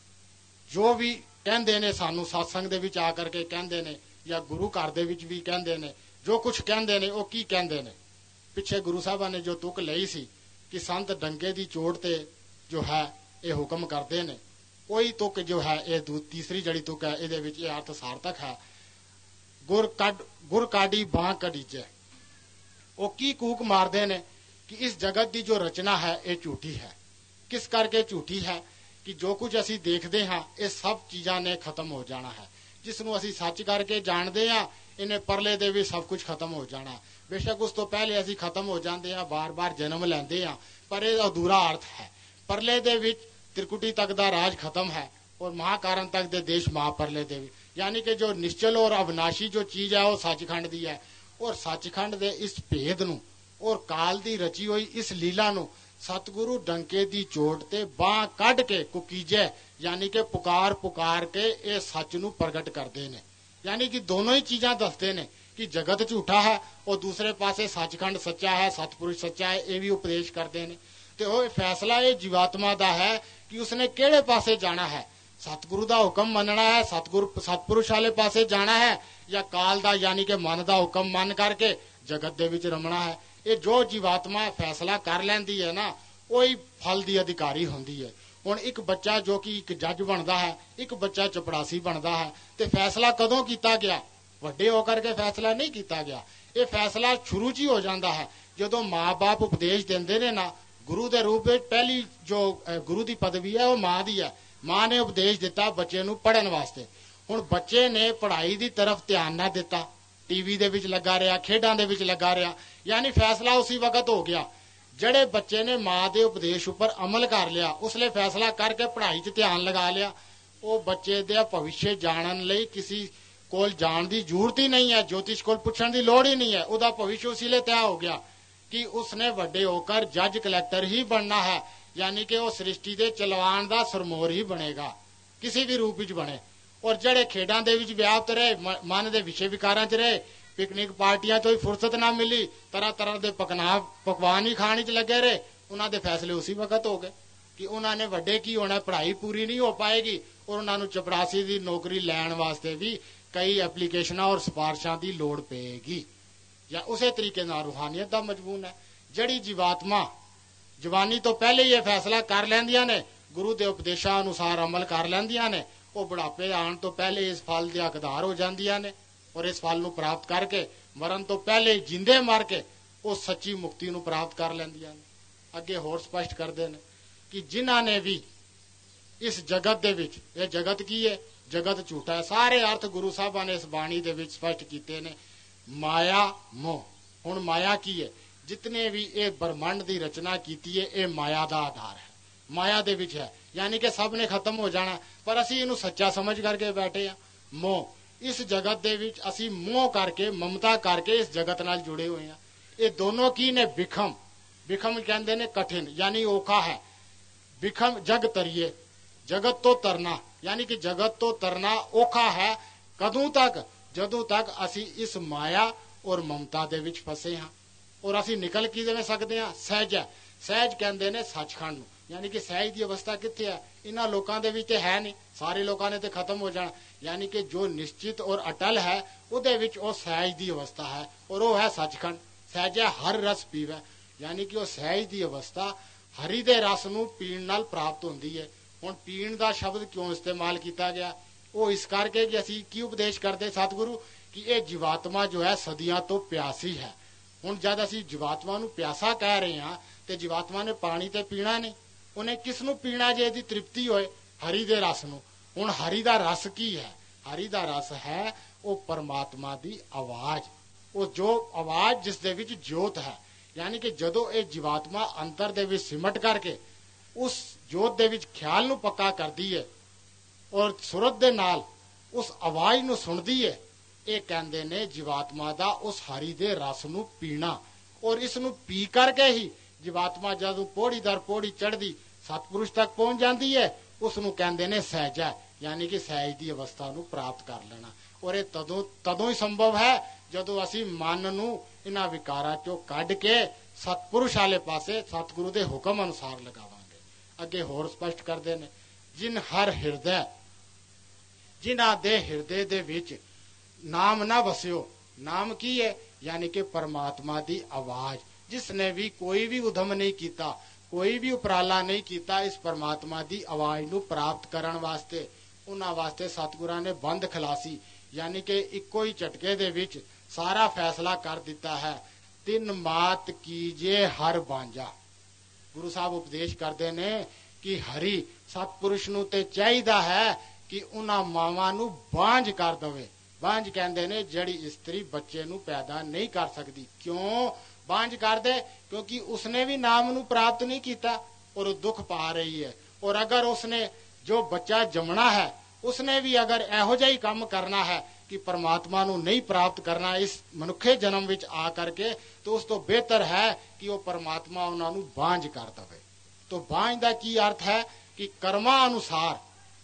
जो भी कहंदे ने सानू सत्संग दे विच आकर के कहंदे ने या गुरु घर दे विच भी कहंदे ने, जो कुछ कहंदे ने वो की कहंदे ने। पिछे गुरु साहबा ने जो तुक लई सी कि संत डंगे दी चोट ते जो है ये हुक्म करते ने, वही तुक जो है ये तीसरी जड़ी तुक है, ये विच ये अर्थ सार्थक है। गुर कड गुर काडी बांह कडीजे, वो की कूक मारते ने कि इस जगत की जो रचना है ये झूठी है। किस करके झूठी है कि जो कुछ असी देखते हाँ ये सब चीज़ां ने खत्म हो जाना है, जिसनों असी सच करके जानते हाँ इन्हें परले दे भी सब कुछ खत्म हो जाना है। बेशक उस तो पहले असी खत्म हो जाते हैं, बार बार जन्म लेंदे हाँ, पर यह अधूरा अर्थ है। परले दे विच त्रिकुटी तक दा राज खत्म है और महाकारण तक दे देश महापरले दे विच, यानी कि जो निश्चल और अविनाशी जो चीज है वो सचखंड दी है। और सचखंड दे इस भेद नूं और काल दी रची हुई इस लीला नूं सतगुरु डंके दी चोट ते बांह कढ के कुकीजे, यानी कि पुकार पुकार के ये सच नूं प्रगट करते ने। यानी कि दोनों ही चीजां दसते ने कि जगत झूठा है और दूसरे पासे सचखंड सच्चा है, सतपुरुष सच्चा है, ये भी उपदेश करते हैं। तो वो फैसला ये जीवात्मा दा है कि उसने केड़े पासे जाना है, सतगुरु दा हुक्म मनना है, सतगुरु सतपुरुष वाले पासे जाना है, या काल दा यानी कि मन दा हुक्म मन करके जगत दे विच रमना है। ये जो जीवात्मा फैसला कर लैंदी है ना, वही फल दी अधिकारी होंदी है। हुण एक बच्चा जो कि एक जज बनता है, एक बच्चा चपड़ासी बनता है, तो फैसला कदों किया गया? वड्डे होकर के फैसला नहीं किया गया। ये फैसला शुरू च ही हो जाता है जदों माँ बाप उपदेश देंदे ने ना। गुरु के रूप में पहली जो गुरु की पदवी है वो माँ दी है। माँ ने उपदेश दिता बच्चे नूं पढ़न वास्ते। हुण बच्चे ने पढ़ाई की तरफ ध्यान ना दिता, टीवी दे विच लगा रहा, खेडां दे विच लगा रहा, यानी फैसला उसी वक्त हो गया। जड़े बच्चे ने माँ के उपदेश उपर अमल कर लिया, उसने फैसला करके पढ़ाई च ध्यान लगा लिया, वो बच्चे दे भविष्य जानन लई किसी कोल जाण दी जरूरत ही नहीं है, ज्योतिष कोल पुछण दी लोड़ ही नहीं है। उहदा भविष्य उसी लिए तय हो गया कि उसने वड्डे होकर जज कलैक्टर ही बनना है, यानी कि वो सृष्टि के चलवान का सरमोर ही बनेगा, किसी भी रूप विच बने। और जड़े खेडां दे विच व्याप्त रहे, मन के विषय विकारां च रहे, पिकनिक पार्टियां तो ही फुरसत ना मिली, तरह तरह के पकना पकवान ही खाने च लगे रहे, उन्होंने फैसले उसी वक्त हो गए कि उन्होंने वड्डे की होना, पढ़ाई पूरी नहीं हो पाएगी और उन्होंने चपड़ासी की नौकरी लैण वास्ते भी कई एप्लीकेशनां और सिफारिशां की लोड़ पेगी। या उस तरीके नाल रूहानियत का मजमून है। जड़ी जीवात्मा जवानी तो पहले ही यह फैसला कर लैंदियां ने, गुरु के उपदेशा अनुसार अमल कर लैंदियां ने, वो बुढ़ापे आने तो पहले इस फल के हकदार हो जांदियां ने और इस फल नूं प्राप्त करके मरण तो पहले जिंदे मार के वो सच्ची मुक्ति नूं प्राप्त कर लैंदियां ने। अगे होर स्पष्ट करते हैं कि जिन्हां ने भी इस जगत दे विच, ये जगत की है, जगत झूठा है, सारे अर्थ गुरु साहबा ने इस बाणी दे विच स्पष्ट कीते ने। माया मोह, हुण माया की है, जितने भी ये ब्रह्मांड की रचना की है ये माया का आधार है, माया दे विच है, यानी कि सब ने खत्म हो जाना, पर असी इनू सच्चा समझ करके बैठे हैं। मोह, इस जगत दे विच असी मोह करके ममता करके इस जगत नाल जुड़े हुए हैं। ये दोनों की ने विखम, विखम कहते ने कठिन, यानी औखा है। विखम जग तरिए, जगत तो तरना, यानी कि जगत तो तरना औखा है। कदों तक? जदों तक असी इस माया और ममता दे विच फसे हाँ। और असी निकल किवें सकते हैं? सहज है। सहज कहते ने सचखंड नूं, यानी कि सहज की अवस्था कित्थे है? इन्हां लोकां दे विच ते है नहीं, सारे लोकां ने ते खत्म हो जाना। यानी कि जो निश्चित और अटल है ਉਹਦੇ ਵਿੱਚ ਉਹ ਸਹਿਜ ਦੀ ਅਵਸਥਾ ਹੈ ਔਰ ਉਹ ਹੈ ਸੱਚਖੰਡ। ਸਹਿਜੈ ਹਰ ਰਸ ਪੀਵੈ, यानी कि ਉਹ ਸਹਿਜ ਦੀ ਅਵਸਥਾ ਹਰੀ ਦੇ ਰਸ ਨੂੰ ਪੀਣ ਨਾਲ ਪ੍ਰਾਪਤ ਹੁੰਦੀ ਹੈ। ਹੁਣ ਪੀਣ ਦਾ ਸ਼ਬਦ ਕਿਉਂ ਇਸਤੇਮਾਲ ਕੀਤਾ ਗਿਆ? ਉਹ ਇਸ ਕਰਕੇ ਕਿ ਅਸੀਂ ਕੀ ਉਪਦੇਸ਼ ਕਰਦੇ ਸਤਿਗੁਰੂ ਕਿ ਇਹ ਜੀਵਾਤਮਾ ਜੋ ਹੈ ਸਦੀਆਂ ਤੋਂ ਪਿਆਸੀ ਹੈ। ਹੁਣ ਜਦ ਅਸੀਂ ਜੀਵਾਤਮਾ ਨੂੰ ਪਿਆਸਾ ਕਹਿ ਰਹੇ ਹਾਂ ਤੇ ਜੀਵਾਤਮਾ ਨੇ ਪਾਣੀ ਤੇ ਪੀਣਾ ਨਹੀਂ, ਉਹਨੇ ਕਿਸ ਨੂੰ ਪੀਣਾ ਜੇ ਇਹਦੀ ਤ੍ਰਿਪਤੀ ਹੋਏ? ਹਰੀ ਦੇ ਰਸ ਨੂੰ। ਹੁਣ ਹਰੀ ਦਾ ਰਸ ਕੀ ਹੈ? ਹਰੀ ਦਾ ਰਸ ਹੈ ਉਹ ਪਰਮਾਤਮਾ ਦੀ ਆਵਾਜ਼, ਉਹ ਜੋ ਆਵਾਜ਼ ਜਿਸ ਦੇ ਵਿੱਚ ਜੋਤ ਹੈ। ਯਾਨੀ ਕਿ ਜਦੋਂ ਇਹ ਜੀਵਾਤਮਾ ਅੰਤਰ ਦੇ ਵਿੱਚ ਸਿਮਟ ਕਰਕੇ ਉਸ ਜੋਤ ਦੇ ਵਿੱਚ ਖਿਆਲ ਨੂੰ ਪੱਕਾ ਕਰਦੀ ਹੈ ਔਰ ਸੁਰਤ ਦੇ ਨਾਲ ਉਸ ਆਵਾਜ਼ ਨੂੰ ਸੁਣਦੀ ਹੈ, ਇਹ ਕਹਿੰਦੇ ਨੇ ਜੀਵਾਤਮਾ ਦਾ ਉਸ ਹਰੀ ਦੇ ਰਸ ਨੂੰ ਪੀਣਾ। ਔਰ ਇਸ ਨੂੰ ਪੀ ਕਰਕੇ ਹੀ ਜੀਵਾਤਮਾ ਜਦੋਂ ਪੌੜੀ ਦਰ ਪੌੜੀ ਚੜ੍ਹਦੀ ਸਤਿਪੁਰਸ਼ ਤੱਕ ਪਹੁੰਚ ਜਾਂਦੀ ਹੈ, ਉਸ ਨੂੰ ਕਹਿੰਦੇ ਨੇ ਸਹਿਜਾ, ਯਾਨੀ ਕਿ ਸਹਿਜ ਦੀ ਅਵਸਥਾ ਨੂੰ ਪ੍ਰਾਪਤ ਕਰ ਲੈਣਾ। ਔਰ ਇਹ ਤਦੋਂ ਤਦੋਂ ਹੀ ਸੰਭਵ ਹੈ ਜਦੋਂ ਅਸੀਂ ਮਨ ਨੂੰ ਇਹਨਾਂ ਵਿਕਾਰਾਂ ਚੋਂ ਕੱਢ ਕੇ ਸਤਿਪੁਰਸ਼ ਵਾਲੇ ਪਾਸੇ ਸਤਿਗੁਰੂ ਦੇ ਹੁਕਮ ਅਨੁਸਾਰ ਲਗਾਵਾਂਗੇ। ਅੱਗੇ ਹੋਰ ਸਪਸ਼ਟ ਕਰਦੇ ਨੇ, ਜਿਨ ਹਰ ਹਿਰਦੈ, ਜਿਨ੍ਹਾਂ ਦੇ ਹਿਰਦੇ ਦੇ ਵਿੱਚ ਨਾਮ ਨਾ ਵਸਿਓ। ਨਾਮ ਕੀ ਹੈ? ਯਾਨੀ ਕਿ ਪਰਮਾਤਮਾ ਦੀ ਆਵਾਜ਼। ਜਿਸ ਨੇ ਵੀ ਕੋਈ ਵੀ ਉਦਮ ਨਹੀਂ ਕੀਤਾ, ਕੋਈ ਵੀ ਉਪਰਾਲਾ ਨਹੀਂ ਕੀਤਾ ਇਸ ਪਰਮਾਤਮਾ ਦੀ ਆਵਾਜ਼ ਨੂੰ ਪ੍ਰਾਪਤ ਕਰਨ ਵਾਸਤੇ, ਉਹਨਾਂ ਵਾਸਤੇ ਸਤਿਗੁਰਾਂ ਨੇ ਬੰਦ ਖਲਾਸੀ, ਯਾਨੀ ਕਿ ਇੱਕੋ ਹੀ ਝਟਕੇ ਦੇ ਵਿੱਚ ਸਾਰਾ ਫੈਸਲਾ ਕਰ ਦਿੱਤਾ ਹੈ। ਤਿੰਨ ਮਾਤ ਕੀਜੇ ਹਰ ਬਾਂਝਾ। ਗੁਰੂ ਸਾਹਿਬ ਉਪਦੇਸ਼ ਕਰਦੇ ਨੇ ਕਿ ਹਰੀ ਸਤਿਪੁਰਸ਼ ਨੂੰ ਤੇ ਚਾਹੀਦਾ ਹੈ ਕਿ ਉਹਨਾਂ ਮਾਵਾਂ ਨੂੰ ਬਾਂਝ ਕਰ ਦਵੇ। ਬਾਂਝ ਕਹਿੰਦੇ ਨੇ ਜਿਹੜੀ ਇਸਤਰੀ ਬੱਚੇ ਨੂੰ ਪੈਦਾ ਨਹੀਂ ਕਰ ਸਕਦੀ। ਕਿਉਂ ਬਾਂਝ ਕਰਦੇ? ਕਿਉਂਕਿ ਉਸਨੇ ਵੀ ਨਾਮ ਨੂੰ ਪ੍ਰਾਪਤ ਨਹੀਂ ਕੀਤਾ ਔਰ ਉਹ ਦੁੱਖ ਪਾ ਰਹੀ ਹੈ। ਔਰ ਅਗਰ ਉਸਨੇ ਜੋ ਬੱਚਾ ਜੰਮਣਾ ਹੈ ਉਸਨੇ ਵੀ ਅਗਰ ਇਹੋ ਜਿਹਾ ਹੀ ਕੰਮ ਕਰਨਾ ਹੈ ਕਿ ਪਰਮਾਤਮਾ ਨੂੰ ਨਹੀਂ ਪ੍ਰਾਪਤ ਕਰਨਾ ਇਸ ਮਨੁੱਖੇ ਜਨਮ ਵਿੱਚ ਆ ਕਰਕੇ, ਤਾਂ ਉਸ ਤੋਂ ਬਿਹਤਰ ਹੈ ਕਿ ਉਹ ਪਰਮਾਤਮਾ ਉਹਨਾਂ ਨੂੰ ਬਾਂਝ ਕਰ ਦਵੇ। ਤਾਂ ਬਾਂਝ ਦਾ ਕੀ ਅਰਥ ਹੈ ਕਿ ਕਰਮਾਂ ਅਨੁਸਾਰ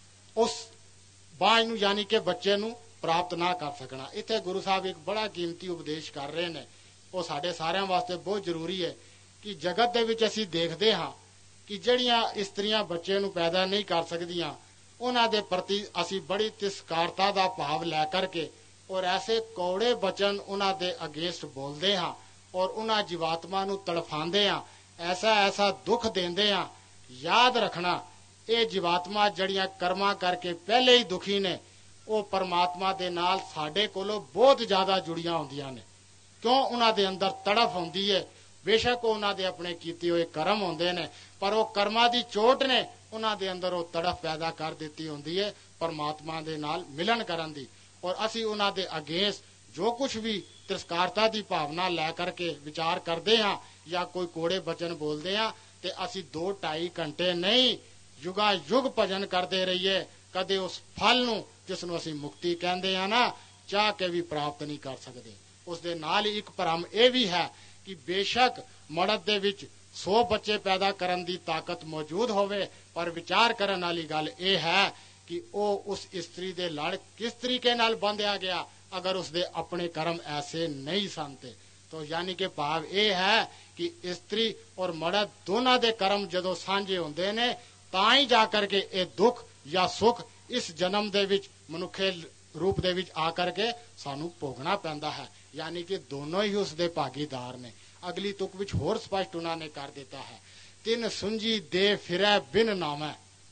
ਉਸ ਬਾਂਝ ਨੂੰ ਯਾਨੀ ਕਿ ਬੱਚੇ ਨੂੰ ਪ੍ਰਾਪਤ ਨਾ ਕਰ ਸਕਣਾ। ਇੱਥੇ ਗੁਰੂ ਸਾਹਿਬ ਇੱਕ ਬੜਾ ਕੀਮਤੀ ਉਪਦੇਸ਼ ਕਰ ਰਹੇ ਨੇ, ਉਹ ਸਾਡੇ ਸਾਰਿਆਂ ਵਾਸਤੇ ਬਹੁਤ ਜ਼ਰੂਰੀ ਹੈ ਕਿ ਜਗਤ ਦੇ ਵਿੱਚ ਅਸੀਂ ਦੇਖਦੇ ਹਾਂ ਕਿ ਜਿਹੜੀਆਂ ਇਸਤਰੀਆਂ ਬੱਚੇ ਨੂੰ ਪੈਦਾ ਨਹੀਂ ਕਰ ਸਕਦੀਆਂ ਉਹਨਾਂ ਦੇ ਪ੍ਰਤੀ ਅਸੀਂ ਬੜੀ ਤਿਰਸਕਾਰਤਾ ਦਾ ਭਾਵ ਲੈ ਕਰਕੇ ਔਰ ਐਸੇ ਕੌੜੇ ਬਚਨ ਉਹਨਾਂ ਦੇ ਅਗੇਂਸਟ ਬੋਲਦੇ ਹਾਂ ਔਰ ਉਹਨਾਂ ਜੀਵਾਤਮਾ ਨੂੰ ਤੜਫਾਉਂਦੇ ਹਾਂ, ਐਸਾ ਐਸਾ ਦੁੱਖ ਦਿੰਦੇ ਹਾਂ। ਯਾਦ ਰੱਖਣਾ, ਇਹ ਜੀਵਾਤਮਾ ਜਿਹੜੀਆਂ ਕਰਮਾਂ ਕਰਕੇ ਪਹਿਲੇ ਹੀ ਦੁਖੀ ਨੇ, ਉਹ ਪਰਮਾਤਮਾ ਦੇ ਨਾਲ ਸਾਡੇ ਕੋਲੋਂ ਬਹੁਤ ਜ਼ਿਆਦਾ ਜੁੜੀਆਂ ਹੁੰਦੀਆਂ ਨੇ। ਕਿਉਂ? ਉਹਨਾਂ ਦੇ ਅੰਦਰ ਤੜਫ ਹੁੰਦੀ ਹੈ। ਬੇਸ਼ੱਕ ਉਹਨਾਂ ਦੇ ਆਪਣੇ ਕੀਤੇ ਹੋਏ ਕਰਮ ਹੁੰਦੇ ਨੇ, ਪਰ ਉਹ ਕਰਮਾਂ ਦੀ ਚੋਟ ਨੇ ਉਹਨਾਂ ਦੇ ਅੰਦਰ ਉਹ ਤੜਫ ਪੈਦਾ ਕਰ ਦਿੱਤੀ ਹੁੰਦੀ ਹੈ ਪਰਮਾਤਮਾ ਦੇ ਨਾਲ ਮਿਲਣ ਕਰਨ ਦੀ। ਔਰ ਅਸੀਂ ਉਹਨਾਂ ਦੇ ਅਗੇਂਸਟ ਜੋ ਕੁਝ ਵੀ ਤਿਰਸਕਾਰਤਾ ਦੀ ਭਾਵਨਾ ਲੈ ਕਰਕੇ ਵਿਚਾਰ ਕਰਦੇ ਹਾਂ ਜਾਂ ਕੋਈ ਕੋੜੇ ਬਚਨ ਬੋਲਦੇ ਹਾਂ, ਤੇ ਅਸੀਂ ਦੋ ਢਾਈ ਘੰਟੇ ਨਹੀਂ ਯੁਗਾ ਯੁਗ ਭਜਨ ਕਰਦੇ ਰਹੀਏ, ਕਦੇ ਉਸ ਫਲ ਨੂੰ ਜਿਸ ਨੂੰ ਅਸੀਂ ਮੁਕਤੀ ਕਹਿੰਦੇ ਹਾਂ ਨਾ, ਚਾਹ ਕੇ ਵੀ ਪ੍ਰਾਪਤ ਨਹੀਂ ਕਰ ਸਕਦੇ। ਉਸ ਦੇ ਨਾਲ ਹੀ ਇੱਕ ਭਰਮ ਇਹ ਵੀ ਹੈ ਕਿ ਬੇਸ਼ੱਕ ਮਰਦ ਦੇ ਵਿੱਚ ਸੌ ਬੱਚੇ ਪੈਦਾ ਕਰਨ ਦੀ ਤਾਕਤ ਮੌਜੂਦ ਹੋਵੇ, ਪਰ ਵਿਚਾਰ ਕਰਨ ਵਾਲੀ ਗੱਲ ਇਹ ਹੈ ਕਿ ਉਹ ਉਸ ਇਸਤਰੀ ਦੇ ਲੜ ਕਿਸ ਤਰੀਕੇ ਨਾਲ ਬੰਧਿਆ ਗਿਆ ਅਗਰ ਉਸਦੇ ਆਪਣੇ ਕਰਮ ਐਸੇ ਨਹੀਂ ਸਨ ਤੇ। ਤੋ ਯਾਨੀ ਕਿ ਭਾਵ ਇਹ ਹੈ ਕਿ ਇਸਤਰੀ ਔਰ ਮਰਦ ਦੋਨਾਂ ਦੇ ਕਰਮ ਜਦੋਂ ਸਾਂਝੇ ਹੁੰਦੇ ਨੇ ਤਾਂ ਹੀ ਜਾ ਕਰਕੇ ਇਹ ਦੁੱਖ ਜਾਂ ਸੁੱਖ ਇਸ ਜਨਮ ਦੇ ਵਿੱਚ ਮਨੁੱਖੇ ਰੂਪ ਦੇ ਵਿੱਚ ਆ ਕਰਕੇ ਸਾਨੂੰ ਭੋਗਣਾ ਪੈਂਦਾ ਹੈ। ਯਾਨੀ ਕਿ ਦੋਨੋਂ ਹੀ ਉਸ ਦੇ ਭਾਗੀਦਾਰ ਨੇ। ਅਗਲੀ ਤੁਕ ਵਿੱਚ ਹੋਰ ਸਪਸ਼ਟ ਉਹਨਾਂ ਨੇ ਕਰ ਦਿੱਤਾ ਹੈ, ਤਿੰਨ ਸੁੰਜੀ ਦੇ ਫਿਰੈ ਬਿਨ ਨਾਮੈ,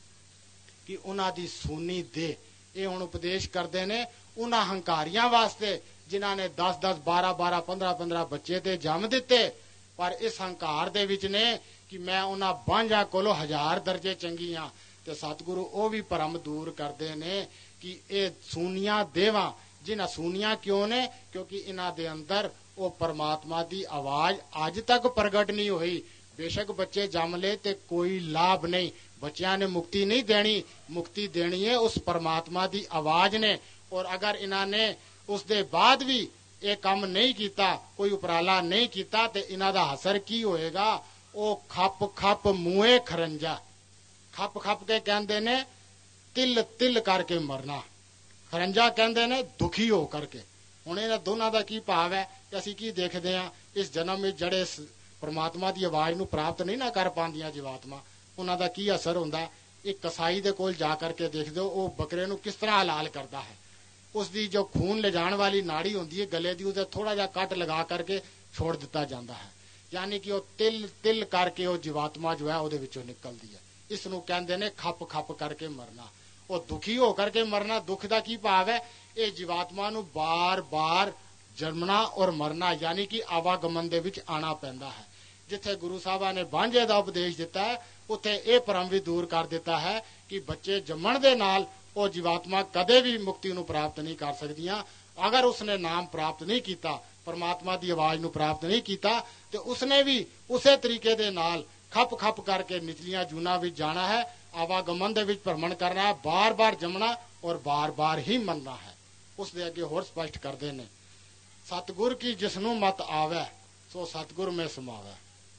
ਕਿ ਉਹਨਾਂ ਦੀ ਸੂਨੀ ਦੇ। ਇਹ ਹੁਣ ਉਪਦੇਸ਼ ਕਰਦੇ ਨੇ ਉਹਨਾਂ ਹੰਕਾਰੀਆਂ ਵਾਸਤੇ ਜਿਨ੍ਹਾਂ ਨੇ ਦਸ ਦਸ ਬਾਰਾਂ ਬਾਰਾਂ ਪੰਦਰਾਂ ਪੰਦਰਾਂ ਬੱਚੇ ਤੇ ਜੰਮ ਦਿੱਤੇ, ਪਰ ਇਸ ਹੰਕਾਰ ਦੇ ਵਿੱਚ ਨੇ ਕਿ ਮੈਂ ਉਹਨਾਂ ਬਾਂਝਾਂ ਕੋਲੋਂ ਹਜ਼ਾਰ ਦਰਜੇ ਚੰਗੀ ਹਾਂ। ਤੇ ਸਤਿਗੁਰੂ ਉਹ ਵੀ ਭਰਮ ਦੂਰ ਕਰਦੇ ਨੇ ਕਿ ਇਹ ਸੂਨੀਆਂ ਦੇਵਾਂ। ਜਿਨ੍ਹਾਂ ਸੂਨੀਆਂ ਕਿਉਂ ਨੇ? ਕਿਉਂਕਿ ਇਹਨਾਂ ਦੇ ਅੰਦਰ ਉਹ ਪਰਮਾਤਮਾ ਦੀ ਆਵਾਜ਼ ਅੱਜ ਤੱਕ ਪ੍ਰਗਟ ਨਹੀਂ ਹੋਈ। ਬੇਸ਼ੱਕ ਬੱਚੇ ਜੰਮ ਲਏ ਤੇ ਕੋਈ ਲਾਭ ਨਹੀਂ, ਬੱਚਿਆਂ ਨੇ ਮੁਕਤੀ ਨਹੀਂ ਦੇਣੀ, ਮੁਕਤੀ ਦੇਣੀ ਹੈ ਉਸ ਪਰਮਾਤਮਾ ਦੀ ਆਵਾਜ਼ ਨੇ। ਔਰ ਅਗਰ ਇਹਨਾਂ ਨੇ ਉਸ ਦੇ ਬਾਅਦ ਵੀ ਇਹ ਕੰਮ ਨਹੀਂ ਕੀਤਾ, ਕੋਈ ਉਪਰਾਲਾ ਨਹੀਂ ਕੀਤਾ, ਤੇ ਇਹਨਾਂ ਦਾ ਅਸਰ ਕੀ ਹੋਏਗਾ? ਉਹ ਖੱਪ ਖੱਪ ਮੂਹੇ ਖਰੰਜਾ। ਖੱਪ ਖੱਪ ਕੇ ਕਹਿੰਦੇ ਨੇ ਤਿਲ ਤਿਲ ਕਰਕੇ ਮਰਨਾ, ਖਰੰਜਾ ਕਹਿੰਦੇ ਨੇ ਦੁਖੀ ਹੋ ਕਰਕੇ। ਹੁਣ ਇਹਨਾਂ ਦੋਨਾਂ ਦਾ ਕੀ ਭਾਵ ਹੈ ਕਿ ਅਸੀਂ ਕੀ ਦੇਖਦੇ ਹਾਂ ਇਸ ਜਨਮ ਵਿੱਚ ਜਿਹੜੇ ਪਰਮਾਤਮਾ ਦੀ ਆਵਾਜ਼ ਨੂੰ ਪ੍ਰਾਪਤ ਨਹੀਂ ਨਾ ਕਰ ਪਾਉਂਦੀਆਂ ਜੀਵਾਤਮਾ, ਉਹਨਾਂ ਦਾ ਕੀ ਅਸਰ ਹੁੰਦਾ? एक कसाई दे कोल जा करके देख दो वो बकरे नूं किस तरह हलाल करता है। उसकी जो खून ले जाने वाली नाड़ी होंदी है गले दी उसे थोड़ा जा कट लगा करके छोड़ दिता जाता है, यानी कि वो तिल तिल करके वो जीवात्मा जो है ਉਹਦੇ ਵਿੱਚੋਂ ਨਿਕਲਦੀ है। इस नूं कहंदे ने खप खप करके मरना। वो दुखी होकर के मरना, दुख का की भाव है, ये जीवात्मा नूं बार बार जन्मना और मरना, यानी कि आवागमन दे विच आना पैंदा है। जिथे गुरु साहबा ने बांझे का उपदेश दिता है उत्थे ये भरम भी दूर कर दिता है कि बच्चे जम्मण दे नाल वो जीवात्मा कदे भी मुक्ति नूं प्राप्त नहीं कर सकदियां। अगर उसने नाम प्राप्त नहीं किया, परमात्मा की आवाज नूं प्राप्त नहीं किया, तो उसने भी उसे तरीके दे नाल खप खप करके निचलियां जूना विच जाना है, आवागमन दे विच भ्रमण करना है, बार बार जमना और बार बार ही मरना है। उसदे अगे होर स्पष्ट करदे ने, सतगुर की जिसनू मत आवे सो सतगुर में समावे।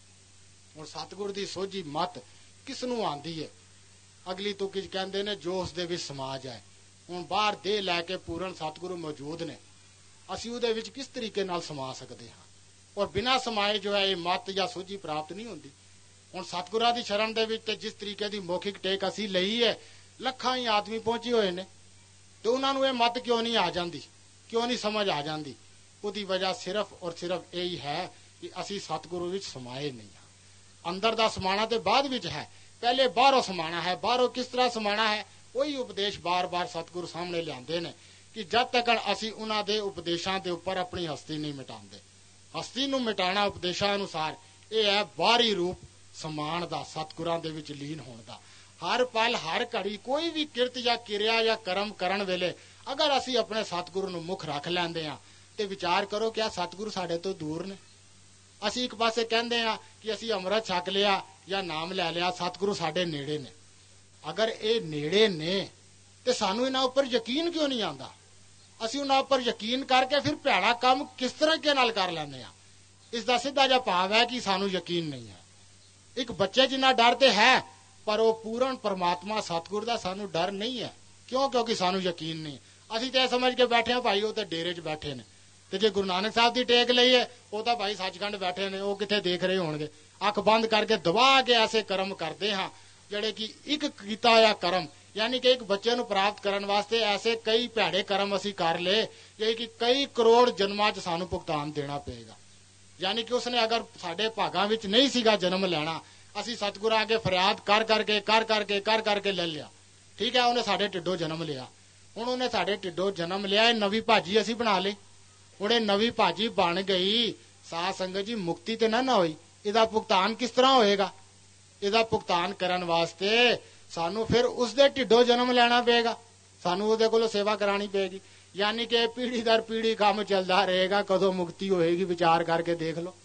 और सतगुर की सोझी मत किसनू आंदी है? अगली तो किस कहते ने जो उसदे विच समा जाए। हुण बाहर दे लैके पूर्ण सतगुरु मौजूद ने, असीं उहदे विच किस तरीके नाल समा सकते हाँ? और बिना समाए जो है ये मत या सोझी प्राप्त नहीं होंदी। हुण सतगुरां दी शरण दे विच ते जिस तरीके की मौखिक टेक असीं लई है, लखां ही आदमी पहुंचे हुए ने, तो उन्हां नूं ये मत क्यों नहीं आ जाती, क्यों नहीं समझ आ जाती? उसकी वजह सिर्फ और सिर्फ यही है कि असी सतगुरु विच समाए नहीं हाँ। अंदर दा समाना तो बाद विच है, पहले बाहरों समाना है। बाहरों किस तरह समाना है? वही उपदेश बार बार सतगुरु सामने लियाते ने कि जब तक असी उन्हां दे उपदेशों के उपर अपनी हस्ती नहीं मिटाते। हस्ती नूं मिटाना उपदेशों अनुसार यह है बाहरी रूप समान दा, सतगुरां दे विच लीन होण दा। हर पल हर घड़ी कोई भी किरत या किरिया या कर्म करन वेले अगर असी अपने सतगुरु नूं मुख रख लैंदे हां ते विचार करो क्या सतगुरु साडे तो दूर ने? असी एक पासे कहंदे हां कि असी अमृत छक लिया या नाम लै लिया, सतगुरु साडे नेड़े ने। अगर ये नेड़े ने ते सानू इन्हां उपर यकीन क्यों नहीं आंदा? असी उन्हां उपर यकीन करके फिर भैड़ा काम किस तरह के नाल कर लैंदे हां? इसदा सीधा जिहा भाव है कि सानू यकीन नहीं है। एक बच्चे जिन्ना डर ते है, पर वो पूर्ण परमात्मा सतगुरु दा सानू डर नहीं है। क्यों? क्योंकि सानू यकीन नहीं। असी तो समझ के बैठे हैं भाई वो तो डेरे च बैठे ने, ते जे गुरु नानक साहब की टेक लई है वो तो भाई सचखंड बैठे ने, वो किथे देख रहे होणगे। अख बंद करके दबा के ऐसे कर्म करते हाँ जिहड़े कि एक कीता होया कर्म, यानी कि एक बच्चे नूं प्राप्त करन वास्ते ऐसे कई भैड़े कर्म असी कर ले जे कि कई करोड़ जन्मां च सानू भुगतान देना पेगा। यानी कि उसने अगर साडे भागां विच नहीं सीगा जन्म लैना, असी सतगुरां अगे फरियाद कर करके कर करके कर करके ले लिया, ठीक है, उन्हें साडे ढिड्डों जन्म लिया। हुण उन्हें साडे ढिड्डों जन्म लिया, नवी भाजी असी बना ली। हुण ये नवी भाजी बन गई, साध संगत जी मुक्ति तो ना ना होई, इसदा भुगतान किस तरह होएगा? इसदा भुगतान करन वास्ते सानू फिर उसदे ढिड्डों जन्म लेना पेगा, सानू उहदे कोलों सेवा करानी पेगी। यानी कि पीढ़ी दर पीढ़ी काम चलता रहेगा, कदों मुक्ति होएगी विचार करके देख लो।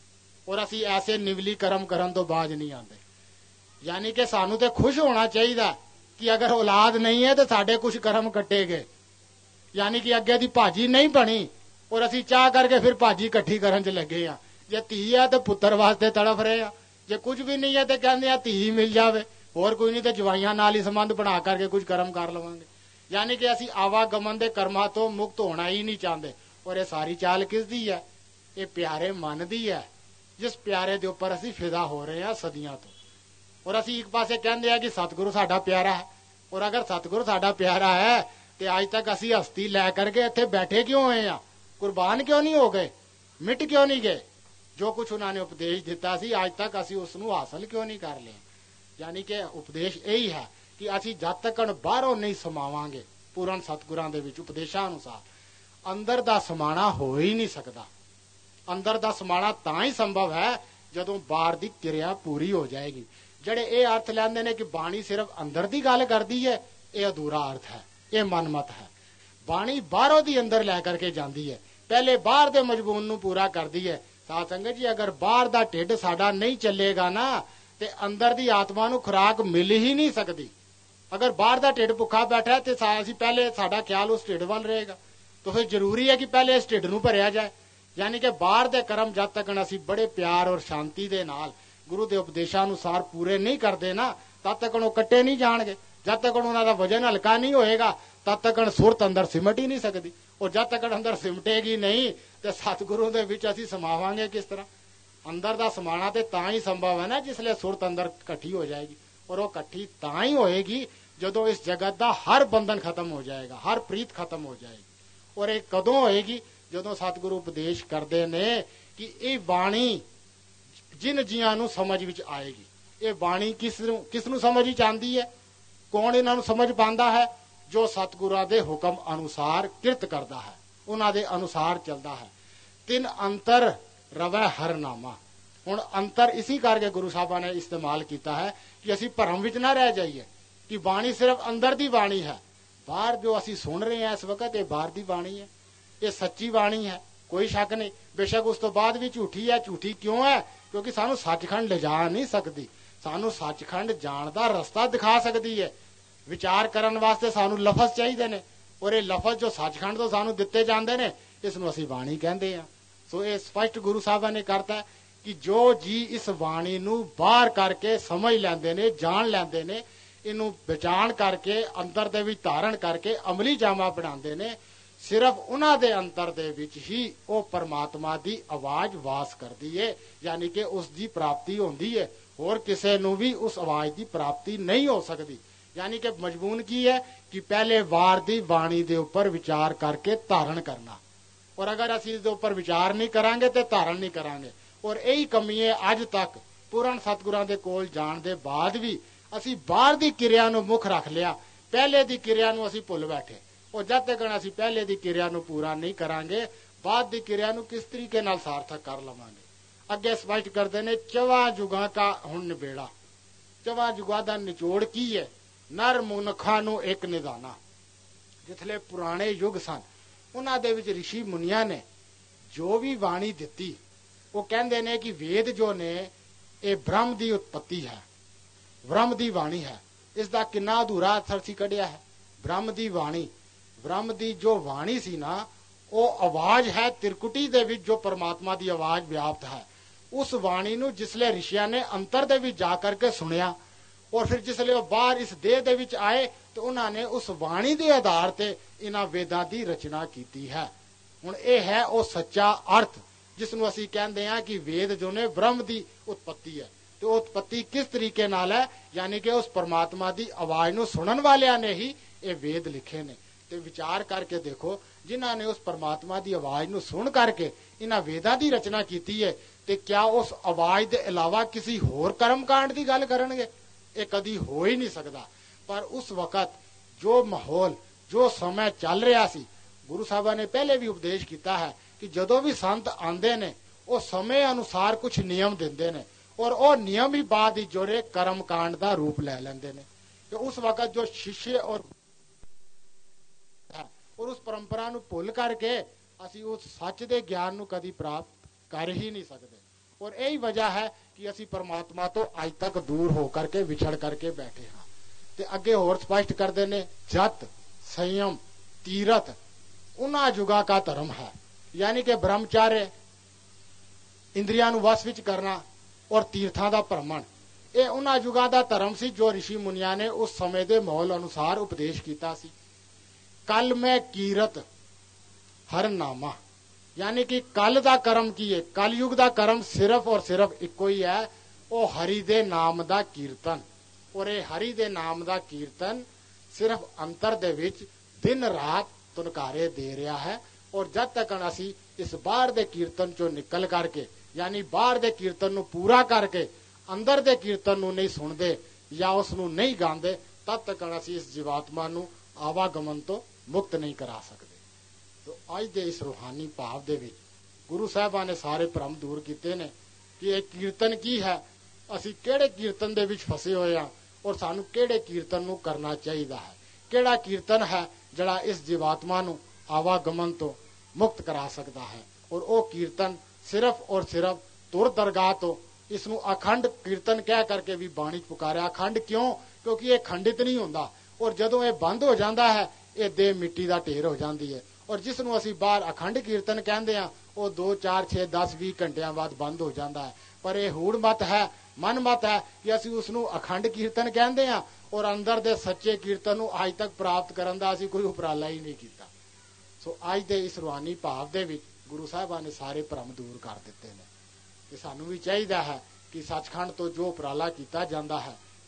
और असी ऐसे निवली कर्म करन तो बाज नहीं आते। यानी कि सानू तो खुश होना चाहिए कि अगर औलाद नहीं है तो साडे कुछ कर्म कट्टे गए, यानी कि अगे दी भाजी नहीं बनी और असी चाह करके फिर भाजी इकट्ठी करन च लगे हाँ। जे धी है तो पुत्र वास्ते तड़फ रहे हैं, जे कुछ भी नहीं है तो कहते धी मिल जाए, होर कोई नहीं तो जवाइयां नाल ही संबंध बना करके कुछ कर्म कर लवांगे। यानी कि असी आवागमन के कर्मां तो मुक्त होना ही नहीं चाहते। और ये सारी चाल किस दी है? ये प्यारे मन दी है, जिस प्यारे दे उपर असी फिदा हो रहे हैं सदियां तो। और असी एक पासे कहते हैं कि सतगुरु साडा प्यारा है, और अगर सतगुरु साडा प्यारा है तो अज तक असी हस्ती लै करके इत्थे बैठे क्यों हुए हैं? कुर्बान क्यों नहीं हो गए? मिट क्यों नहीं गए? जो कुछ उन्होंने उपदेश दिता सी अज तक असी उसनू हासिल क्यों नहीं कर लिया? यानी कि उपदेश यही है कि असी जद तक बाहरों नहीं समावांगे पूर्ण सतगुरां दे विच उपदेशानुसार, अंदर दा समाना हो ही नहीं सकता। अंदर दा समाना तां ही संभव है जदों बाहर दी क्रिया पूरी हो जाएगी। ਜਿਹੜੇ ਇਹ अर्थ ਲੈਂਦੇ ਨੇ कि बाणी सिर्फ अंदर की गल करती है, यह अधूरा अर्थ है, यह मनमत है। बाणी बाहरों दी अंदर लै करके जाती है, पहले बाहर दे मजबून नूं पूरा करती है। साध संगत जी अगर बाहर दा ढिड साडा नहीं चलेगा ना ते अंदर दी आत्मा नूं खुराक मिल ही नहीं सकती। अगर बाहर दा ढिड भुखा बैठा है तो असीं पहले साडा ख्याल उस ढिड वाल रहेगा, तो फिर जरूरी है कि पहले इस ढिड नूं भरिया जाए। यानी कि बाहर दे कर्म जद तक असीं बड़े प्यार और शांति दे नाल गुरु के उपदेशानुसार पूरे नहीं करते ना, तब तक वो कट्टे नहीं जाएंगे। जब तक उन्होंने वजन हल्का नहीं होएगा तब तक सुरत अंदर सिमट ही नहीं सकती, और जब तक अंदर सिमटेगी नहीं तो सतगुरु दे विच असीं समावांगे किस तरह? अंदर दा समाना तो तां ही संभव है ना जिसले सुरत अंदर इकट्ठी हो जाएगी। ਔਰ ਉਹ ਇਕੱਠੀ ਤਾਂ ਹੀ ਹੋਏਗੀ ਜਦੋਂ ਇਸ ਜਗਤ ਦਾ ਹਰ ਬੰਧਨ ਖਤਮ ਹੋ ਜਾਏਗਾ, ਹਰ ਪ੍ਰੀਤ ਖਤਮ ਹੋ ਜਾਏਗੀ। ਔਰ ਇਹ ਕਦੋਂ ਹੋਏਗੀ? ਜਦੋਂ ਸਤਿਗੁਰੂ ਉਪਦੇਸ਼ ਕਰਦੇ ਨੇ ਕਿ ਇਹ ਬਾਣੀ ਜਿਨ ਜੀਆਂ ਨੂੰ ਸਮਝ ਵਿੱਚ ਆਏਗੀ। ਇਹ ਬਾਣੀ ਕਿਸ ਨੂੰ ਕਿਸ ਨੂੰ ਸਮਝ ਵਿੱਚ ਆਉਂਦੀ ਹੈ? ਕੌਣ ਇਹਨਾਂ ਨੂੰ ਸਮਝ ਪਾਉਂਦਾ ਹੈ? ਜੋ ਸਤਿਗੁਰਾਂ ਦੇ ਹੁਕਮ ਅਨੁਸਾਰ ਕਿਰਤ ਕਰਦਾ ਹੈ, ਉਹਨਾਂ ਦੇ ਅਨੁਸਾਰ ਚੱਲਦਾ ਹੈ। ਤਿੰਨ ਅੰਤਰ ਰਵੈ ਹਰ ਨਾਮਾ। ਹੁਣ ਅੰਤਰ ਇਸੀ ਕਰਕੇ ਗੁਰੂ ਸਾਹਿਬਾਂ ਨੇ ਇਸਤੇਮਾਲ ਕੀਤਾ ਹੈ ਕਿ ਅਸੀਂ ਭਰਮ ਵਿੱਚ ਨਾ ਰਹਿ ਜਾਈਏ ਕਿ ਬਾਣੀ ਸਿਰਫ ਅੰਦਰ ਦੀ ਬਾਣੀ ਹੈ। ਬਾਹਰ ਜੋ ਅਸੀਂ ਸੁਣ ਰਹੇ ਹਾਂ ਇਸ ਵਕਤ, ਇਹ ਬਾਹਰ ਦੀ ਬਾਣੀ ਹੈ, ਇਹ ਸੱਚੀ ਬਾਣੀ ਹੈ, ਕੋਈ ਸ਼ੱਕ ਨਹੀਂ। ਬੇਸ਼ੱਕ ਉਸ ਤੋਂ ਬਾਅਦ ਵੀ ਝੂਠੀ ਹੈ। ਝੂਠੀ ਕਿਉਂ ਹੈ? ਕਿਉਂਕਿ ਸਾਨੂੰ ਸੱਚਖੰਡ ਲਿਜਾ ਨਹੀਂ ਸਕਦੀ, ਸਾਨੂੰ ਸੱਚਖੰਡ ਜਾਣ ਦਾ ਰਸਤਾ ਦਿਖਾ ਸਕਦੀ ਹੈ। ਵਿਚਾਰ ਕਰਨ ਵਾਸਤੇ ਸਾਨੂੰ ਲਫ਼ਜ਼ ਚਾਹੀਦੇ ਨੇ, ਔਰ ਇਹ ਲਫ਼ਜ਼ ਜੋ ਸੱਚਖੰਡ ਤੋਂ ਸਾਨੂੰ ਦਿੱਤੇ ਜਾਂਦੇ ਨੇ, ਇਸ ਨੂੰ ਅਸੀਂ ਬਾਣੀ ਕਹਿੰਦੇ ਹਾਂ। ਸੋ ਇਹ ਸਪਸ਼ਟ ਗੁਰੂ ਸਾਹਿਬਾਂ ਨੇ ਕਰਤਾ ਕਿ ਜੋ ਜੀ ਇਸ ਬਾਣੀ ਨੂੰ ਬਾਹਰ ਕਰਕੇ ਸਮਝ ਲੈਂਦੇ ਨੇ, ਜਾਣ ਲੈਂਦੇ ਨੇ, ਇਹਨੂੰ ਵਿਚਾਰ ਕਰਕੇ ਅੰਦਰ ਦੇ ਵਿੱਚ ਧਾਰਨ ਕਰਕੇ ਅਮਲੀ ਜਾਮਾ ਬਣਾਉਂਦੇ ਨੇ, ਸਿਰਫ ਉਹਨਾਂ ਦੇ ਅੰਦਰ ਦੇ ਵਿੱਚ ਹੀ ਉਹ ਪਰਮਾਤਮਾ ਦੀ ਆਵਾਜ਼ ਵਾਸ ਕਰਦੀ ਹੈ, ਯਾਨੀ ਕਿ ਉਸ ਦੀ ਪ੍ਰਾਪਤੀ ਹੁੰਦੀ ਹੈ। ਹੋਰ ਕਿਸੇ ਨੂੰ ਵੀ ਉਸ ਆਵਾਜ਼ ਦੀ ਪ੍ਰਾਪਤੀ ਨਹੀਂ ਹੋ ਸਕਦੀ। ਯਾਨੀ ਕਿ ਮਜਬੂਨ ਕੀ ਹੈ ਕਿ ਪਹਿਲੇ ਵਾਰ ਦੀ ਬਾਣੀ ਦੇ ਉੱਪਰ ਵਿਚਾਰ ਕਰਕੇ ਧਾਰਨ ਕਰਨਾ, ਔਰ ਅਗਰ ਅਸੀਂ ਇਸ ਦੇ ਉੱਪਰ ਵਿਚਾਰ ਨਹੀਂ ਕਰਾਂਗੇ ਤੇ ਧਾਰਨ ਨਹੀਂ ਕਰਾਂਗੇ। ਔਰ ਇਹੀ ਕਮੀ ਹੈ ਅੱਜ ਤੱਕ ਪੂਰਨ ਸਤਿਗੁਰਾਂ ਦੇ ਕੋਲ ਜਾਣ ਦੇ ਬਾਅਦ ਵੀ ਅਸੀਂ ਬਾਹਰ ਦੀ ਕਿਰਿਆ ਨੂੰ ਮੁੱਖ ਰੱਖ ਲਿਆ, ਪਹਿਲੇ ਦੀ ਕਿਰਿਆ ਨੂੰ ਅਸੀਂ ਭੁੱਲ ਬੈਠੇ। ਔਰ ਜਦ ਤੱਕ ਅਸੀਂ ਪਹਿਲੇ ਦੀ ਕਿਰਿਆ ਨੂੰ ਪੂਰਾ ਨਹੀਂ ਕਰਾਂਗੇ, ਬਾਅਦ ਦੀ ਕਿਰਿਆ ਨੂੰ ਕਿਸ ਤਰੀਕੇ ਨਾਲ ਸਾਰਥਕ ਕਰ ਲਵਾਂਗੇ? ਅੱਗੇ ਸਪਸ਼ਟ ਕਰਦੇ ਨੇ ਚਵਾ ਜੁਗਾਂ ਦਾ ਹੁਣ ਨਿਬੇੜਾ। ਚਵਾ ਜੁਗਾਂ ਦਾ ਨਿਚੋੜ ਕੀ ਹੈ? ਨਰ ਮਨੁੱਖਾਂ ਨੂੰ ਇੱਕ ਨਿਦਾਨਾ। ਜਿਥਲੇ ਪੁਰਾਣੇ ਯੁੱਗ ਸਨ ਉਹਨਾਂ ਦੇ ਵਿੱਚ ਰਿਸ਼ੀ ਮੁਨੀਆਂ ਨੇ ਜੋ ਵੀ ਬਾਣੀ ਦਿੱਤੀ, ਉਹ ਕਹਿੰਦੇ ਨੇ ਕਿ ਵੇਦ ਜੋ ਨੇ ਇਹ ਬ੍ਰਹਮ ਦੀ ਉਤਪਤੀ ਹੈ, ਬ੍ਰਹਮ ਦੀ ਬਾਣੀ ਹੈ। ਇਸ ਦਾ ਕਿੰਨਾ ਅਧੂਰਾ ਅਸਰ ਸੀ ਕੱਢਿਆ ਹੈ। ਬ੍ਰਹਮ ਦੀ ਬਾਣੀ, ਬ੍ਰਹਮ ਦੀ ਜੋ ਬਾਣੀ ਸੀ ਨਾ, ਉਹ ਆਵਾਜ਼ ਹੈ ਤਿਰਕੁਟੀ ਦੇ ਵਿੱਚ ਜੋ ਪਰਮਾਤਮਾ ਦੀ ਆਵਾਜ਼ ਵਿਆਪਤ ਹੈ। ਉਸ ਬਾਣੀ ਨੂੰ ਜਿਸਲੇ ਰਿਸ਼ੀਆਂ ਨੇ ਅੰਤਰ ਦੇ ਵਿੱਚ ਜਾ ਕਰਕੇ ਸੁਣਿਆ, ਔਰ ਫਿਰ ਜਿਸਲੇ ਉਹ ਬਾਹਰ ਇਸ ਦੇਹ ਦੇ ਵਿੱਚ ਆਏ ਤੇ ਉਹਨਾਂ ਨੇ ਉਸ ਬਾਣੀ ਦੇ ਆਧਾਰ ਤੇ ਇਹਨਾਂ ਵੇਦਾਂ ਦੀ ਰਚਨਾ ਕੀਤੀ ਹੈ। ਹੁਣ ਇਹ ਹੈ ਉਹ ਸੱਚਾ ਅਰਥ ਜਿਸ ਨੂੰ ਅਸੀਂ ਕਹਿੰਦੇ ਹਾਂ ਕਿ ਵੇਦ ਜੋ ਨੇ ਬ੍ਰਹਮ ਦੀ ਉਤਪਤੀ ਹੈ। ਤੇ ਉਹ ਉਤਪਤੀ ਕਿਸ ਤਰੀਕੇ ਨਾਲ ਹੈ? ਯਾਨੀ ਕਿ ਉਸ ਪਰਮਾਤਮਾ ਦੀ ਆਵਾਜ਼ ਨੂੰ ਸੁਣਨ ਵਾਲਿਆਂ ਨੇ ਹੀ ਇਹ ਵੇਦ ਲਿਖੇ ਨੇ। ਤੇ ਵਿਚਾਰ ਕਰਕੇ ਦੇਖੋ, ਜਿਨ੍ਹਾਂ ਨੇ ਉਸ ਪਰਮਾਤਮਾ ਦੀ ਆਵਾਜ਼ ਨੂੰ ਸੁਣ ਕਰਕੇ ਇਹਨਾਂ ਵੇਦਾਂ ਦੀ ਰਚਨਾ ਕੀਤੀ ਹੈ, ਤੇ ਕਿਆ ਉਸ ਆਵਾਜ਼ ਦੇ ਇਲਾਵਾ ਕਿਸੇ ਹੋਰ ਕਰਮਕਾਂਡ ਦੀ ਗੱਲ ਕਰਨਗੇ? ਇਹ ਕਦੀ ਹੋ ਹੀ ਨਹੀਂ ਸਕਦਾ। ਪਰ ਉਸ ਵਕਤ ਜੋ ਮਾਹੌਲ, ਜੋ ਸਮਾਂ ਚੱਲ ਰਿਹਾ ਸੀ, ਗੁਰੂ ਸਾਹਿਬਾਂ ਨੇ ਪਹਿਲੇ ਵੀ ਉਪਦੇਸ਼ ਕੀਤਾ ਹੈ ਕਿ ਜਦੋਂ ਵੀ ਸੰਤ ਆਉਂਦੇ ਨੇ ਉਹ ਸਮੇਂ ਅਨੁਸਾਰ ਕੁਝ ਨਿਯਮ ਦਿੰਦੇ ਨੇ, ਔਰ ਉਹ ਨਿਯਮ ਹੀ ਬਾਅਦ ਹੀ ਜੋਰੇ ਕਰਮਕਾਂਡ ਦਾ ਰੂਪ ਲੈ ਲੈਂਦੇ ਨੇ। ਤੇ ਉਸ ਵਕਤ ਜੋ ਸ਼ਿਸ਼ੇ ਔਰ ਔਰ ਉਸ ਪਰੰਪਰਾ ਨੂੰ ਭੁੱਲ ਕਰਕੇ ਅਸੀਂ ਉਸ ਸੱਚ ਦੇ ਗਿਆਨ ਨੂੰ ਕਦੀ ਪ੍ਰਾਪਤ ਕਰ ਹੀ ਨਹੀਂ ਸਕਦੇ। ਔਰ ਇਹੀ ਵਜ੍ਹਾ ਹੈ ਕਿ ਅਸੀਂ ਪਰਮਾਤਮਾ ਤੋਂ ਅੱਜ ਤੱਕ ਦੂਰ ਹੋ ਕਰਕੇ ਵਿਛੜ ਕਰਕੇ ਬੈਠੇ ਹਾਂ। ਤੇ ਅੱਗੇ ਹੋਰ ਸਪਸ਼ਟ ਕਰਦੇ ਨੇ ਜਤ, ਸੰਯਮ, ਤੀਰਥ ਉਹਨਾਂ ਜੁਗਾਂ ਦਾ ਧਰਮ ਹੈ। ਯਾਨੀ ਕਿ ਬ੍ਰਹਮਚਾਰੇ, ਇੰਦਰੀਆਂ ਨੂੰ ਵਸ ਵਿੱਚ ਕਰਨਾ ਔਰ ਤੀਰਥਾਂ ਦਾ ਭ੍ਰਮਣ, ਇਹ ਉਹਨਾਂ ਜੁਗਾਂ ਦਾ ਧਰਮ ਸੀ ਜੋ ਰਿਸ਼ੀ ਮੁਨੀਆਂ ਨੇ ਉਸ ਸਮੇਂ ਦੇ ਮਾਹੌਲ ਅਨੁਸਾਰ ਉਪਦੇਸ਼ ਕੀਤਾ ਸੀ। ਕੱਲ ਮੈਂ ਕੀਰਤ ਹਰ ਨਾਮਾ, ਯਾਨੀ ਕਿ ਕੱਲ ਦਾ ਕਰਮ ਕੀ ਹੈ? ਕਲਯੁਗ ਦਾ ਕਰਮ ਸਿਰਫ ਔਰ ਸਿਰਫ ਇੱਕੋ ਹੀ ਹੈ, ਉਹ ਹਰੀ ਦੇ ਨਾਮ ਦਾ ਕੀਰਤਨ। ਔਰ ਇਹ ਹਰੀ ਦੇ ਨਾਮ ਦਾ ਕੀਰਤਨ ਸਿਰਫ ਅੰਤਰ ਦੇ ਵਿੱਚ ਦਿਨ ਰਾਤ ਤੁਨਕਾਰੇ ਦੇ ਰਿਹਾ ਹੈ। ਔਰ ਜਦ ਤੱਕ ਅਸੀਂ ਇਸ ਬਾਹਰ ਦੇ ਕੀਰਤਨ ਚੋਂ ਨਿਕਲ ਕਰਕੇ, ਯਾਨੀ ਬਾਹਰ ਦੇ ਕੀਰਤਨ ਨੂੰ ਪੂਰਾ ਕਰਕੇ ਅੰਦਰ ਦੇ ਕੀਰਤਨ ਨੂੰ ਨਹੀਂ ਸੁਣਦੇ ਜਾਂ ਉਸ ਨੂੰ ਨਹੀਂ ਗਾਉਂਦੇ, ਤਦ ਤੱਕ ਅਸੀਂ ਇਸ ਜੀਵਾਤਮਾ ਨੂੰ ਆਵਾਗਮਨ ਤੋਂ ਮੁਕਤ ਨਹੀਂ ਕਰਾ ਸਕਦੇ। ਤੋ ਅੱਜ ਦੇ ਇਸ ਰੂਹਾਨੀ ਭਾਵ ਦੇ ਵਿੱਚ ਗੁਰੂ ਸਾਹਿਬਾਂ ਨੇ ਸਾਰੇ ਭਰਮ ਦੂਰ ਕੀਤੇ ਨੇ ਕਿ ਇਹ ਕੀਰਤਨ ਕੀ ਹੈ, ਅਸੀਂ ਕਿਹੜੇ ਕੀਰਤਨ ਦੇ ਵਿੱਚ ਫਸੇ ਹੋਏ ਹਾਂ, ਔਰ ਸਾਨੂੰ ਕਿਹੜੇ ਕੀਰਤਨ ਨੂੰ ਕਰਨਾ ਚਾਹੀਦਾ ਹੈ। ਕਿਹੜਾ ਕੀਰਤਨ ਹੈ ਜਿਹੜਾ ਇਸ ਜੀਵਾਤਮਾ ਨੂੰ ਆਵਾਗਮਨ ਤੋਂ ਮੁਕਤ ਕਰਾ ਸਕਦਾ ਹੈ। ਔਰ ਉਹ ਕੀਰਤਨ ਸਿਰਫ ਔਰ ਸਿਰਫ ਤੁਰ ਦਰਗਾਹ ਤੋਂ, ਇਸ ਨੂੰ ਅਖੰਡ ਕੀਰਤਨ ਕਹਿ ਕਰਕੇ ਵੀ ਬਾਣੀ ਚ ਪੁਕਾਰਿਆ। ਅਖੰਡ ਕਿਉਂ? ਕਿਉਂਕਿ ਇਹ ਖੰਡਿਤ ਨਹੀਂ ਹੁੰਦਾ, ਔਰ ਜਦੋਂ ਇਹ ਬੰਦ ਹੋ ਜਾਂਦਾ ਹੈ ਇਹ ਦੇਹ ਮਿੱਟੀ ਦਾ ਢੇਰ ਹੋ ਜਾਂਦੀ ਹੈ। ਔਰ ਜਿਸ ਨੂੰ ਅਸੀਂ ਬਾਹਰ ਅਖੰਡ ਕੀਰਤਨ ਕਹਿੰਦੇ ਹਾਂ ਉਹ ਦੋ ਚਾਰ ਛੇ ਦਸ ਵੀਹ ਘੰਟਿਆਂ ਬਾਅਦ ਬੰਦ ਹੋ ਜਾਂਦਾ ਹੈ। ਪਰ ਇਹ ਹੂੜ ਮਤ ਹੈ, ਮਨ ਮਤ ਹੈ ਕਿ ਅਸੀਂ ਉਸ ਨੂੰ ਅਖੰਡ ਕੀਰਤਨ ਕਹਿੰਦੇ ਹਾਂ, ਔਰ ਅੰਦਰ ਦੇ ਸੱਚੇ ਕੀਰਤਨ ਨੂੰ ਅੱਜ ਤੱਕ ਪ੍ਰਾਪਤ ਕਰਨ ਦਾ ਅਸੀਂ ਕੋਈ ਉਪਰਾਲਾ ਹੀ ਨਹੀਂ ਕੀਤਾ। ਸੋ ਅੱਜ ਦੇ ਇਸ ਰੂਹਾਨੀ ਭਾਵ ਦੇ ਵਿੱਚ ਗੁਰੂ ਸਾਹਿਬਾਂ ਨੇ ਸਾਰੇ ਭਰਮ ਦੂਰ ਕਰ ਦਿੱਤੇ ਨੇ। ਤੇ ਸਾਨੂੰ ਵੀ ਚਾਹੀਦਾ ਹੈ ਕਿ ਸੱਚਖੰਡ ਤੋਂ ਜੋ ਉਪਰਾਲਾ ਕੀਤਾ ਜਾਂਦਾ ਹੈ,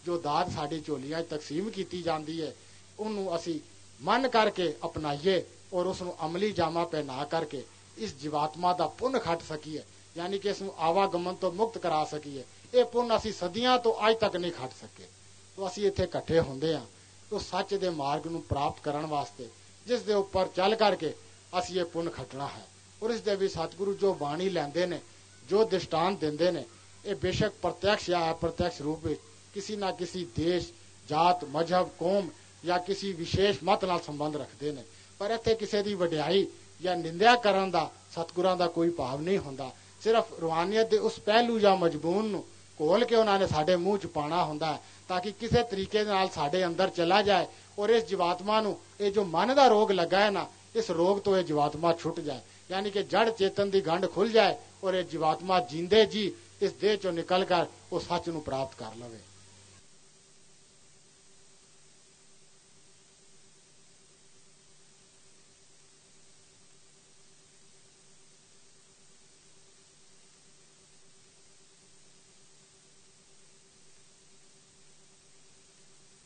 ਜੋ ਦਾਤ ਸਾਡੀ ਝੋਲੀਆਂ 'ਚ ਤਕਸੀਮ ਕੀਤੀ ਜਾਂਦੀ ਹੈ ਉਹਨੂੰ ਅਸੀਂ ਮਨ ਕਰਕੇ ਅਪਣਾਈਏ ਔਰ ਉਸ ਨੂੰ ਅਮਲੀ ਜਾਮਾ ਪਹਿਨਾ ਕਰਕੇ ਇਸ ਜੀਵਾਤਮਾ ਦਾ ਪੁੰਨ ਖੱਟ ਸਕੀਏ, ਯਾਨੀ ਕਿ ਇਸ ਨੂੰ ਆਵਾਗਮਨ ਤੋਂ ਮੁਕਤ ਕਰਾ ਸਕੀਏ। ਇਹ ਪੁੰਨ ਅਸੀਂ ਸਦੀਆਂ ਤੋਂ ਅੱਜ ਤੱਕ ਨਹੀਂ ਖੱਟ ਸਕੇ। ਤੋ ਅਸੀਂ ਇੱਥੇ ਇਕੱਠੇ ਹੁੰਦੇ ਹਾਂ ਤੋ ਸੱਚ ਦੇ ਮਾਰਗ ਨੂੰ ਪ੍ਰਾਪਤ ਕਰਨ ਵਾਸਤੇ, ਜਿਸ ਦੇ ਉੱਪਰ ਚੱਲ ਕਰਕੇ ਅਸੀਂ ਇਹ ਪੁੰਨ ਖੱਟਣਾ ਹੈ। ਔਰ ਇਸ ਦੇ ਵੀ ਸਤਿਗੁਰੂ ਜੋ ਬਾਣੀ ਲੈਂਦੇ ਨੇ, ਜੋ ਦ੍ਰਿਸ਼ਟਾਂਤ ਦਿੰਦੇ ਨੇ, ਇਹ ਬੇਸ਼ੱਕ ਪ੍ਰਤੱਖ ਜਾਂ ਅਪ੍ਰਤੱਖ ਰੂਪ ਵਿੱਚ ਕਿਸੇ ਨਾ ਕਿਸੇ ਦੇਸ਼, ਜਾਤ, ਮਜ਼ਹਬ, ਕੌਮ ਜਾਂ ਕਿਸੇ ਵਿਸ਼ੇਸ਼ ਮਤ ਨਾਲ ਸੰਬੰਧ ਰੱਖਦੇ ਨੇ, ਪਰ ਇੱਥੇ ਕਿਸੇ ਦੀ ਵਡਿਆਈ ਜਾਂ ਨਿੰਦਿਆ ਕਰਨ ਦਾ ਸਤਿਗੁਰਾਂ ਦਾ ਕੋਈ ਭਾਵ ਨਹੀਂ ਹੁੰਦਾ। ਸਿਰਫ ਰੂਹਾਨੀਅਤ ਦੇ ਉਸ ਪਹਿਲੂ ਜਾਂ ਮਜ਼ਮੂਨ ਨੂੰ ਘੋਲ ਕੇ ਉਹਨਾਂ ਨੇ ਸਾਡੇ ਮੂੰਹ 'ਚ ਪਾਉਣਾ ਹੁੰਦਾ ਹੈ, ਤਾਂ ਕਿ ਕਿਸੇ ਤਰੀਕੇ ਨਾਲ ਸਾਡੇ ਅੰਦਰ ਚਲਾ ਜਾਏ ਔਰ ਇਸ ਜੀਵਾਤਮਾ ਨੂੰ ਇਹ ਜੋ ਮਨ ਦਾ ਰੋਗ ਲੱਗਾ ਹੈ ਨਾ, ਇਸ ਰੋਗ ਤੋਂ ਇਹ ਜੀਵਾਤਮਾ ਛੁੱਟ ਜਾਏ, ਯਾਨੀ ਕਿ ਜੜ ਚੇਤਨ ਦੀ ਗੰਢ ਖੁੱਲ ਜਾਏ ਔਰ ਇਹ ਜੀਵਾਤਮਾ ਜਿੰਦੇ ਜੀ ਇਸ ਦੇਹ ਚੋਂ ਨਿਕਲ ਕਰ ਉਹ ਸੱਚ ਨੂੰ ਪ੍ਰਾਪਤ ਕਰ ਲਵੇ।